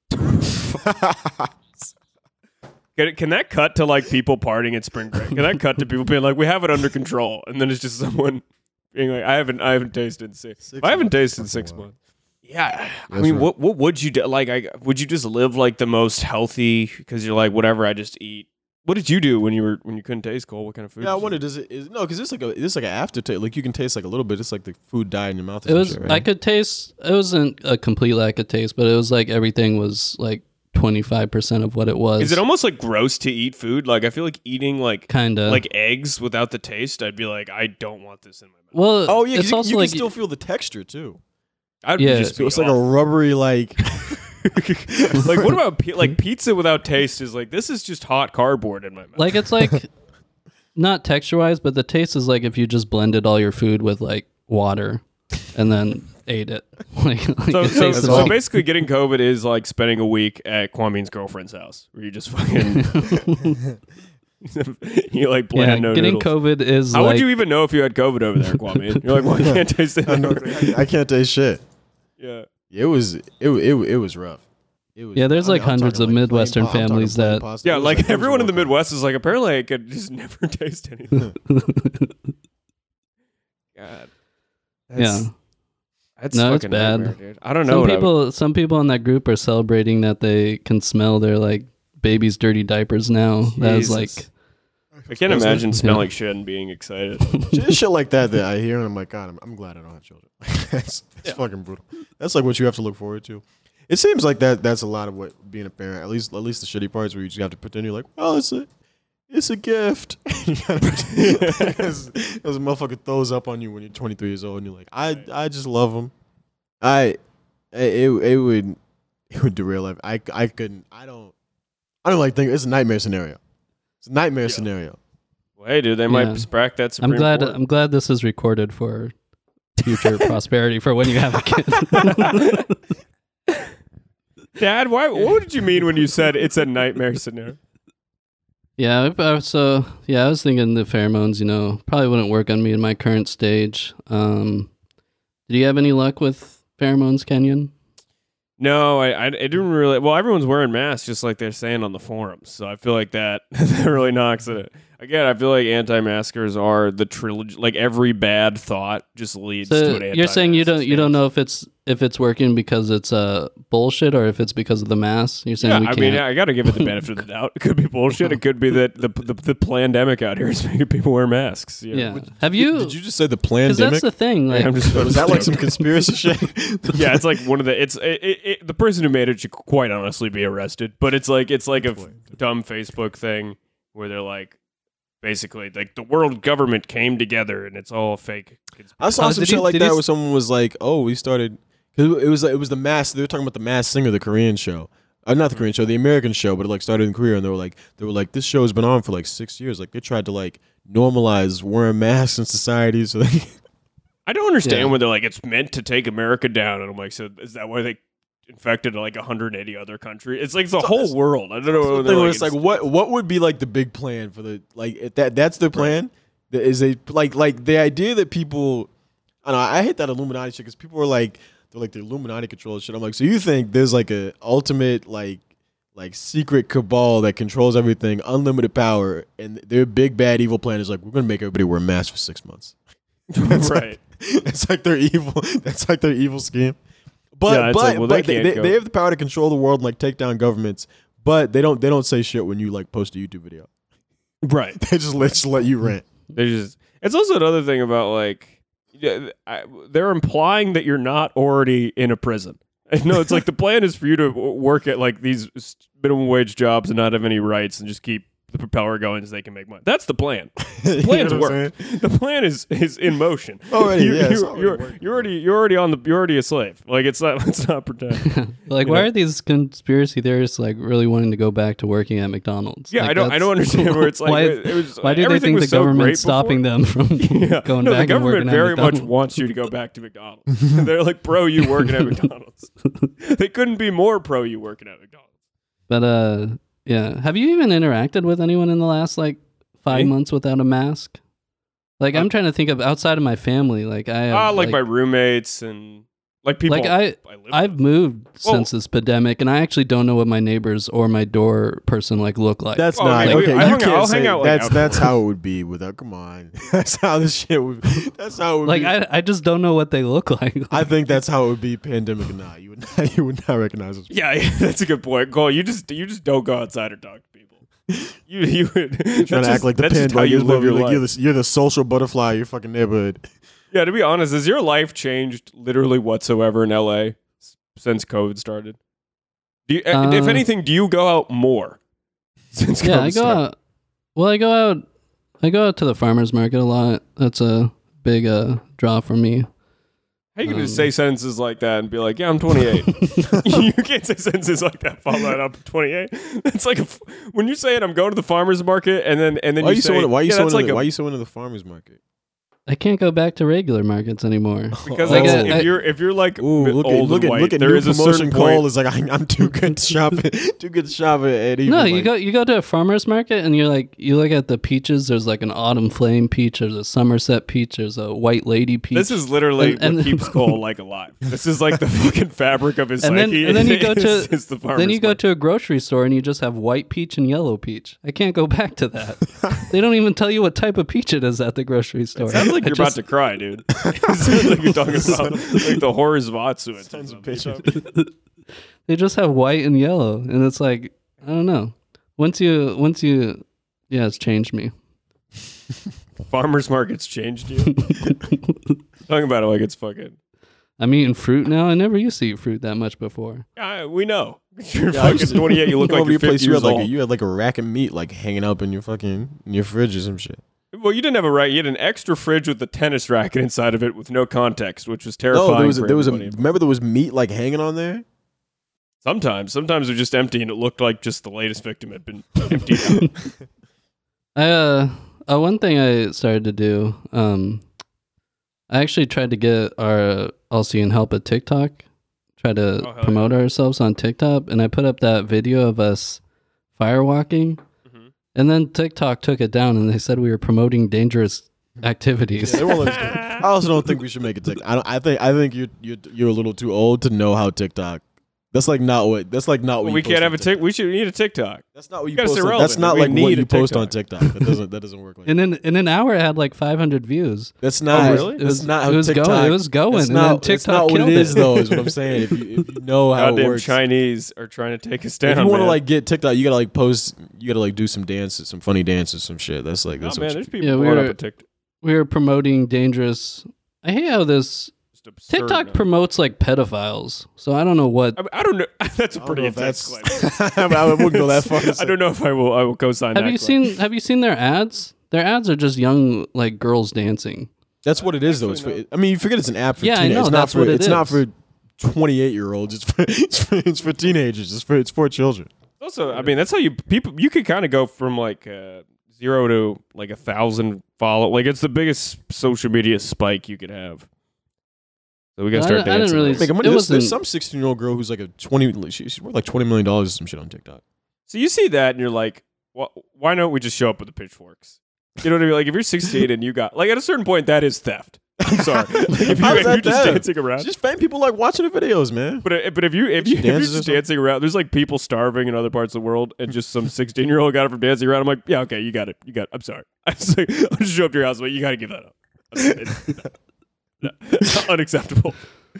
Can that cut to like people partying at spring break? Can that cut to people being like, we have it under control, and then it's just someone being like, I haven't tasted in 6. Six I haven't months is tasted in fucking 6 wild. months. Yeah, I That's mean, right. what would you do? Like, would you just live like the most healthy because you're like whatever I just eat? What did you do when you couldn't taste, Cole? What kind of food? Yeah, I did you wonder. eat? Does it? No, because it's like an aftertaste. Like you can taste like a little bit. It's like the food died in your mouth. Or It some was. shit, right? I could taste. It wasn't a complete lack of taste, but it was like everything was like 25% of what it was. Is it almost like gross to eat food? Like I feel like eating like Kinda. like eggs without the taste. I'd be like, I don't want this in my mouth. Well, Oh yeah, it's also you like can still feel the texture too. I'd Yeah. just So be it's like a awful. rubbery like. like what about like pizza without taste? Is like this is just hot cardboard in my mouth. like it's like not texture wise, but the taste is like if you just blended all your food with like water and then ate it. like so, it so, tasted so like- basically, getting COVID is like spending a week at Kwame's girlfriend's house, where you just fucking you like yeah, bland no getting noodles. COVID is How like would you even know if you had COVID over there, Kwame? You're like, well, I can't taste it. I can't taste shit. Yeah. It was rough. It was, Yeah, there's, like, hundreds talking, of Midwestern I'm talking families plain that- pasta. Yeah, It was like it was everyone in the rough. Midwest is like, apparently I could just never taste anything. God. yeah. That's No, it's fucking bad. nightmare, dude. I don't know. Some people in that group are celebrating that they can smell their like baby's dirty diapers now. That is like Jesus. I can't imagine smelling shit and being excited. Just shit like that I hear and I'm like, God, I'm glad I don't have children. It's fucking brutal. That's like what you have to look forward to. It seems like that's a lot of what being a parent. At least the shitty parts where you just have to pretend you're like, well, it's a gift. Because a motherfucker throws up on you when you're 23 years old and you're like, I just love them. It would derail life. I don't like thinking. It's a nightmare scenario. It's a nightmare scenario. Well, hey, dude, they Yeah. might sprack that Supreme Court. I'm glad this is recorded for future prosperity for when you have a kid. Dad, what did you mean when you said it's a nightmare scenario? Yeah, I was thinking the pheromones, probably wouldn't work on me in my current stage. Did you have any luck with pheromones, Kenyon? No, I didn't really. Well, everyone's wearing masks, just like they're saying on the forums. So I feel like that really knocks it. Again, I feel like anti-maskers are the trilogy. Like every bad thought just leads to an So anti-mask. you're saying you don't know if it's working because it's bullshit or if it's because of the mask? You're saying Yeah, we I can't. mean, I got to give it the benefit of the doubt. It could be bullshit. It could be that the pandemic out here is making people wear masks. You know? yeah. Have you? Did you just say the Because that's pandemic? the thing. Like, I'm just Was that like some conspiracy shit? yeah, it's like one of the. The person who made it should quite honestly be arrested. But it's like a dumb Facebook thing where they're like, basically, like the world government came together and it's all fake. I saw some did shit you- like did that you- where someone was like, "Oh, we started." Cause it was the Masked. They were talking about the Masked Singer, the Korean show. Not the Korean show, the American show, but it like started in Korea, and they were like, this show has been on for like 6 years. Like they tried to like normalize wearing masks in society. So I don't understand Yeah. when they're like it's meant to take America down, and I'm like, so is that why they infected like 180 other countries? It's like it's the whole world. I don't know. thing where it's like, what would be like the big plan for the like if that's the plan? Is a like the idea that people, I don't know. I hate that Illuminati shit because people are like they're like the Illuminati control shit. I'm like, so you think there's like a ultimate like secret cabal that controls everything, unlimited power, and their big bad evil plan is like we're gonna make everybody wear masks for 6 months. right. That's like their evil. That's like their evil scheme. Yeah, But it's like, well, they can't go. they have the power to control the world and like take down governments. But they don't say shit when you like post a YouTube video. Right. They just let you rant. It's also another thing about like they're implying that you're not already in a prison. No, it's like the plan is for you to work at like these minimum wage jobs and not have any rights and just keep the propeller going so they can make money. That's the plan. The plan's You know what I'm worked. The plan is in motion. Already, yeah, it's already You're working. you're already a slave. Like it's not. Let's not pretend. like, You why know? are these conspiracy theorists like really wanting to go back to working at McDonald's? Yeah, Like, I don't that's- understand where it's like. why, it was, why do they everything think was the so great government's stopping before. them from Yeah. going No, back the and working government at very much McDonald's? wants you to go back to McDonald's. They're like pro you working at McDonald's. They couldn't be more pro you working at McDonald's. But yeah. Have you even interacted with anyone in the last like 5 Me? months without a mask? Like I'm trying to think of outside of my family. Like I have, Like my roommates and Like people, Like live I've with. moved Whoa. since this pandemic, and I actually don't know what my neighbors or my door person like look like. That's Oh, not okay, okay. I You hung out- can't I'll say hang out, like, that's outdoors. how it would be without. Come on, that's how this shit would. That's how it would like be. I just don't know what they look like. I think that's how it would be pandemic or not. You would not recognize those. Yeah, that's a good point. Cole, you just don't go outside or talk to people. You would Trying to act like the that's just how pandemic. you live your life. You're the social butterfly of your fucking neighborhood. Yeah, to be honest, has your life changed literally whatsoever in LA since COVID started? Do you, if anything, do you go out more since Yeah, COVID I go started? out. Well, I go out to the farmers market a lot. That's a big draw for me. How you gonna say sentences like that and be like, "Yeah, I'm 28"? You can't say sentences like that. Follow that up. I'm 28. That's like when you say it. I'm going to the farmers market, and then Why you you say, so why you yeah, so that's into like why you so into the farmers market? I can't go back to regular markets anymore. because Like, like, I- if you're like Ooh, look old and white, look at there new is a promotion. certain Cole point. is like I'm too good to shop at at even. No, like, you go to a farmer's market and you're like you look at the peaches. There's like an autumn flame peach. There's a Somerset peach. There's a white lady peach. This is literally And- what keeps Cole like alive. This is like the fucking fabric of his and then psyche. and then you go is to the farmer's then you go market. to a grocery store and you just have white peach and yellow peach. I can't go back to that. They don't even tell you what type of peach it is at the grocery store. Sounds like I you're about to cry, dude. It sounds like you're talking about like the horrors Vatsu. Sons of bitches. They just have white and yellow, and it's like I don't know. Once you, yeah, it's changed me. Farmers markets changed you. Talking about it like it's fucking. I'm eating fruit now. I never used to eat fruit that much before. We know. You're Yeah, I fucking used to- 28. You look like over you're your 50 place, years old. you had like a rack of meat like hanging up in your fridge or some shit. Well, you didn't have a rack. You had an extra fridge with a tennis racket inside of it with no context, which was terrifying. No, for there was everybody. remember there was meat like hanging on there. Sometimes it was just empty, and it looked like just the latest victim had been emptied out. One thing I started to do, I actually tried to get our All See and Help at TikTok, try to hell promote ourselves on TikTok, and I put up that video of us firewalking, Mhm. and then TikTok took it down, and they said we were promoting dangerous activities. They won't let us do it. I also don't think we should make a TikTok. I think you're a little too old to know how TikTok. That's like not what Well, you we post can't have on a tick. We should need a TikTok. That's not what you Gotta post. stay That's relevant. not We like what need you a post on TikTok. TikTok. That doesn't work like that. In an hour, it had like 500 views. That's not. really? It was, That's not how it was TikTok. going. It was going, That's and not, then that's TikTok not what killed it is, it. though. Is what I'm saying. If you know how it Goddamn works. Chinese are trying to take us down. If you want to man. like get TikTok, you gotta like post. You gotta like do some dances, some funny dances, some shit. That's like oh that's man, what. there's people Yeah, we blowing were- up a TikTok. We were promoting dangerous. I hate how this Just absurd TikTok now. promotes like pedophiles. So I don't know what. I don't know. That's a I don't pretty know if intense that's. claim. I wouldn't go that far. I don't know if I will co-sign that. Have you claim. seen their ads? Their ads are just young like girls dancing. That's what it is, though. It's for, I mean, you forget it's an app for Yeah, I teenagers. know, It's not that's for. what it It's not is. for 28-year-olds. It's for teenagers. It's for children. Also, I mean, that's how you could kind of go from like 0 to like 1,000 follow. Like it's the biggest social media spike you could have. So we gotta I start didn't dancing. really- Making money. It There's wasn't- some 16-year-old girl who's like a 20. She's worth like $20 million or some shit on TikTok. So you see that and you're like, why don't we just show up with the pitchforks? You know what I mean? Like if you're 16 and you got like at a certain point that is theft. I'm sorry. Like, if How's you're that just theft? dancing around. It's just fame people like watching the videos, man. But if you're dances or just something? dancing around, there's like people starving in other parts of the world, and just some 16-year-old got it from dancing around. I'm like, yeah, okay, you got it. I'm sorry. I was like, I'll just show up to your house, but you got to give that up. No. Unacceptable.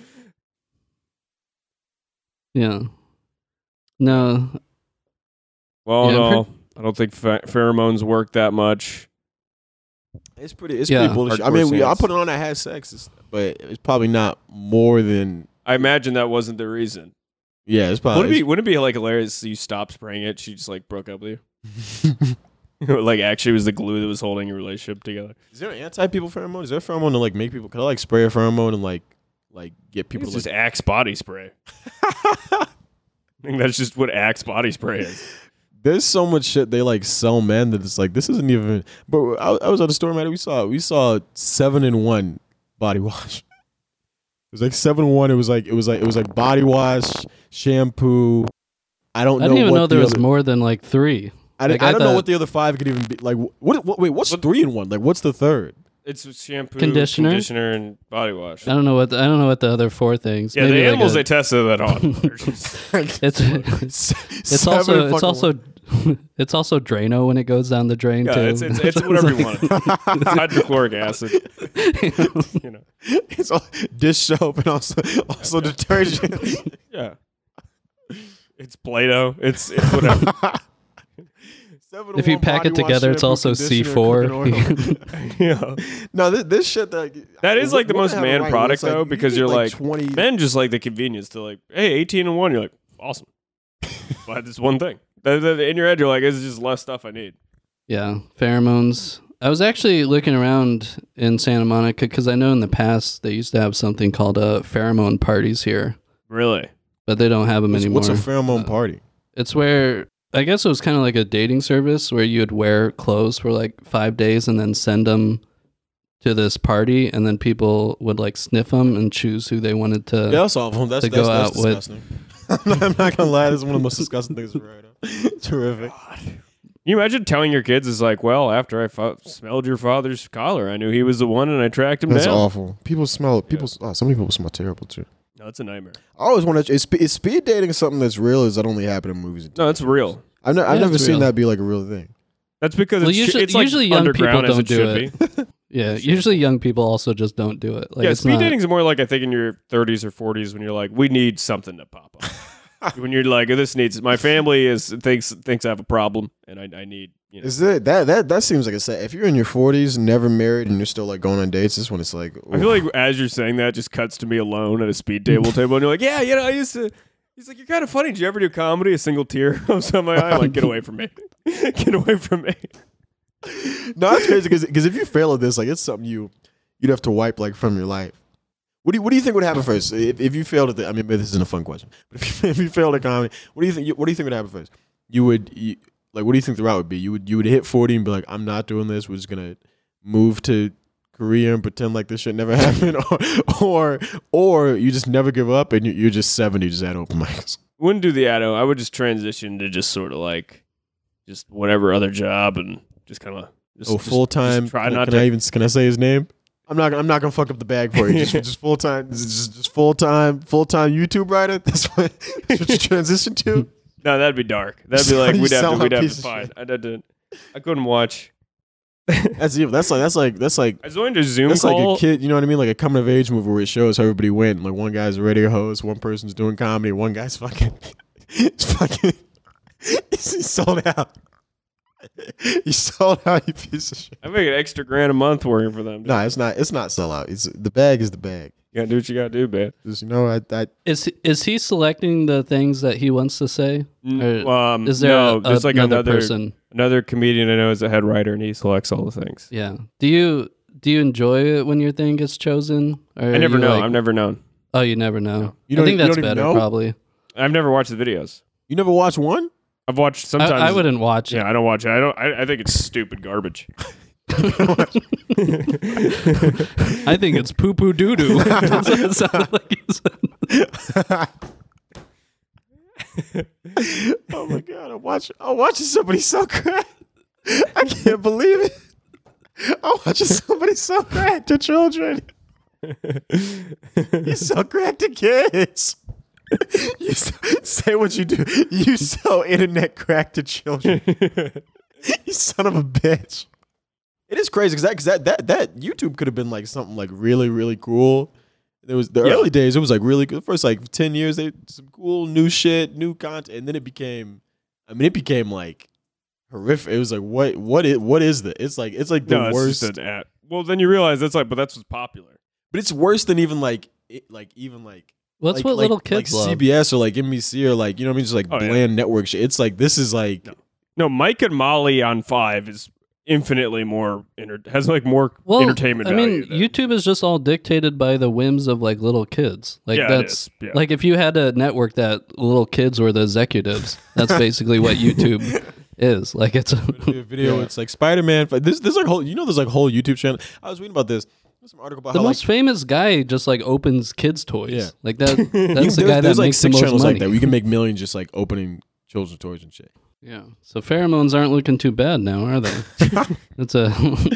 Yeah. No. Well, Yeah, no, I don't think pheromones work that much. It's pretty Yeah. bullish. I Hardcore mean, I stance. put it on that had sex, but it's probably not more than. I imagine that wasn't the reason. Yeah, it's probably. Wouldn't it be like hilarious if you stopped spraying it? She just like broke up with you. Like actually, it was the glue that was holding your relationship together. Is there an anti-people pheromone? Is there a pheromone to like make people? Can I like spray a pheromone and like get people It's to just Axe body spray. I think that's just what Axe body spray is. There's so much shit they like sell men that it's like this isn't even. But I was at the store, man. We saw 7-in-1 body wash. It was like 7-in-1. It was like body wash, shampoo. I don't know. I didn't even what know the there was other- more than like 3. I like, don't know thought- what the other 5 could even be. Like what? Wait, what's 3-in-1? Like what's the third? It's shampoo, Conditioner? and body wash. I don't know what the other 4 things. Yeah, Maybe the like animals a- they tested that on. They're just- It's it's also it's also Drano when it goes down the drain yeah, too. it's whatever you want. It's hydrochloric acid. You know. It's all dish soap and also detergent. Yeah. It's Play-Doh. It's whatever. If you pack it together, it's also C4. Yeah. No, this shit That is like the women most have it man right, product it's like, though, you because need, you're like 20. men just like the convenience to like, hey, 18 and 1. You're like, awesome. Buy this one thing. In your head, you're like, it's just less stuff I need. Yeah, pheromones. I was actually looking around in Santa Monica because I know in the past they used to have something called pheromone parties here, Really? but they don't have them anymore. What's a pheromone party? It's where I guess it was kind of like a dating service where you would wear clothes for like 5 days and then send them to this party, and then people would like sniff them and choose who they wanted to. Yeah, that's awful. That's to go out with. disgusting. I'm not gonna lie, this is one of the most disgusting things right now. Terrific. Can you imagine telling your kids is like, well, after I smelled your father's collar, I knew he was the one and I tracked him That's down. awful. People smell. So many people smell terrible too. No, it's a nightmare. I always want to. Is speed dating something that's real? Or does that only happen in movies? And No, it's real. I've Yeah, never it's seen real. that be like a real thing. That's because Well, it's like usually young people underground as don't it do should it. be. Yeah, usually young people also just don't do it. Like, Yeah, it's speed not, dating's more like I think in your 30s or 40s when you're like, we need something to pop up. When you're like, this needs my family thinks I have a problem and I need, you know. Is that seems like a set? If you're in your 40s, never married, and you're still like going on dates, this one it's like. I feel like as you're saying that, it just cuts to me alone at a speed table and you're like, yeah, you know, I used to. He's like, you're kind of funny. Did you ever do comedy? A single tear comes down my eye. I'm like, get away from me. Get away from me. No, that's crazy because if you fail at this, like it's something you'd have to wipe like from your life. What do you think would happen first if you failed at the? I mean, this isn't a fun question, but if you failed at comedy, what do you think? What do you think would happen first? What do you think the route would be? You would hit 40 and be like, I'm not doing this. We're just gonna move to Korea and pretend like this shit never happened, or you just never give up and you're just 70, just at open mics. Wouldn't do the Addo. I would just transition to just sort of like, just whatever other job and just kind of Full time. Try not can to. I say his name? I'm not gonna fuck up the bag for you. Just full time. Just full time YouTube writer. That's what you transition to. No, that'd be dark. That'd be like You we'd have sound to like a find. piece of I couldn't watch. That's evil. That's like I joined a Zoom that's call. like a kid. You know what I mean? Like a coming of age movie where it shows how everybody went. Like one guy's a radio host, one person's doing comedy, one guy's fucking. He's sold out. You sold out, you piece of shit. I make an extra $1,000 a month working for them. Dude. No, it's not. It's not sell out. It's the bag is the bag. You gotta do what you gotta do, man. Just I Is he selecting the things that he wants to say? Or is there no, there's like another another person? Another comedian I know is a head writer, and he selects all the things. Yeah. Do you enjoy it when your thing gets chosen? Or I never you know. like- I've never known. Oh, you never know. No. You I think don't that's even better, know? probably. I've never watched the videos. you never watch one? I've watched sometimes. I wouldn't watch it. Yeah, I don't watch it. I think it's stupid garbage. I think it's poo poo doo doo. That's what it sounded like you said. Oh my god! I'm watching somebody sell crack. I can't believe it. I'm watching somebody sell crack to children. You sell crack to kids. Say what you do. You sell internet crack to children. You son of a bitch. It is crazy because that YouTube could have been like something like really, really cool. There was the early days. It was like really good. The first like 10 years, they some cool new shit, new content, and then it became like horrific. It was like what is this? It's like the worst. It's just an ad. Well, then you realize that's what's popular. But it's worse than even like Well, that's what little kids like love. CBS or like NBC or like, you know what I mean, just like bland network shit. It's like this is like No, Mike and Molly on 5 is infinitely more has like more entertainment I value. mean, YouTube is just all dictated by the whims of like little kids. Like Yeah, it that's is. Yeah. like if you had a network that little kids were the executives, that's basically what YouTube is. Like it's video. It's like Spider-Man. This like whole, you know, there's like whole YouTube channel. I was reading about this. There's some article about the how most famous guy just like opens kids' toys. Yeah. Like that. That's the guy that there's like makes the 6 most channels money. like that where you can make millions just like opening children's toys and shit. Yeah. So pheromones aren't looking too bad now, are they? That's a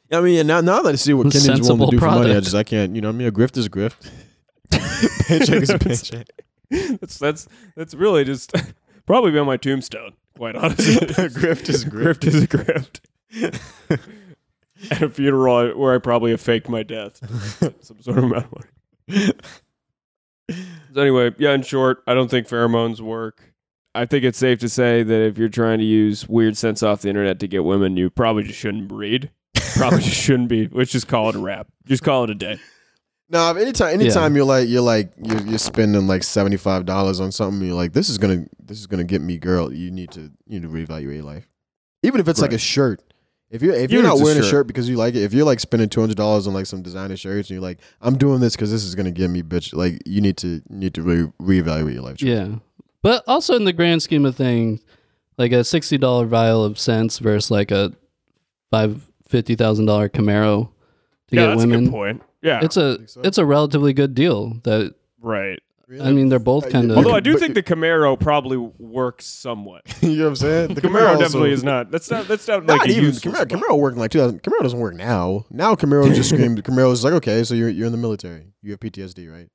I mean, and now that I see what Kenyan's willing Sensible to do for money, product. I can't. You know, what I mean, a grift is a grift. Paycheck is a paycheck. That's really just probably be on my tombstone. Quite honestly, A grift is a grift. grift is a grift. At a funeral where I probably have faked my death, some sort of amount of money. So anyway, yeah. In short, I don't think pheromones work. I think it's safe to say that if you're trying to use weird scents off the internet to get women, you probably just shouldn't breed. Probably just shouldn't be. Let's just call it a wrap. Just call it a day. No, anytime you're spending like $75 on something, you're like, this is gonna get me, girl. You need to reevaluate your life. Even if it's like a shirt. If you're not wearing a shirt because you like it, if you're like spending $200 on like some designer shirts and you're like, I'm doing this because this is gonna get me, bitch. Like you need to reevaluate your life. Yeah. But also in the grand scheme of things, like a $60 vial of scents versus like a $50,000 Camaro to get that's women. a good point. Yeah, It's a relatively good deal. That right. I mean, they're both kind of. Although I do think the Camaro probably works somewhat. You know what I'm saying? The Camaro definitely is not. That's not like Not a even useless Camaro working like 2000. Camaro doesn't work now. Now Camaro just screamed. Camaro's like, okay, so you're in the military. You have PTSD, right?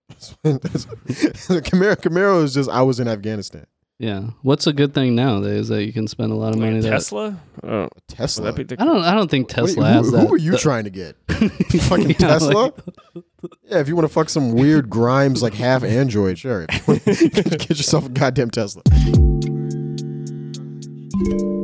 Camaro is just I was in Afghanistan. Yeah. What's a good thing nowadays that you can spend a lot of Like money? a that Tesla. Oh, Tesla. would that be the- I don't think Tesla Wait, has that. who are you trying to get? Fucking Yeah, Tesla? like- Yeah, if you want to fuck some weird Grimes like half Android, sure. Get yourself a goddamn Tesla.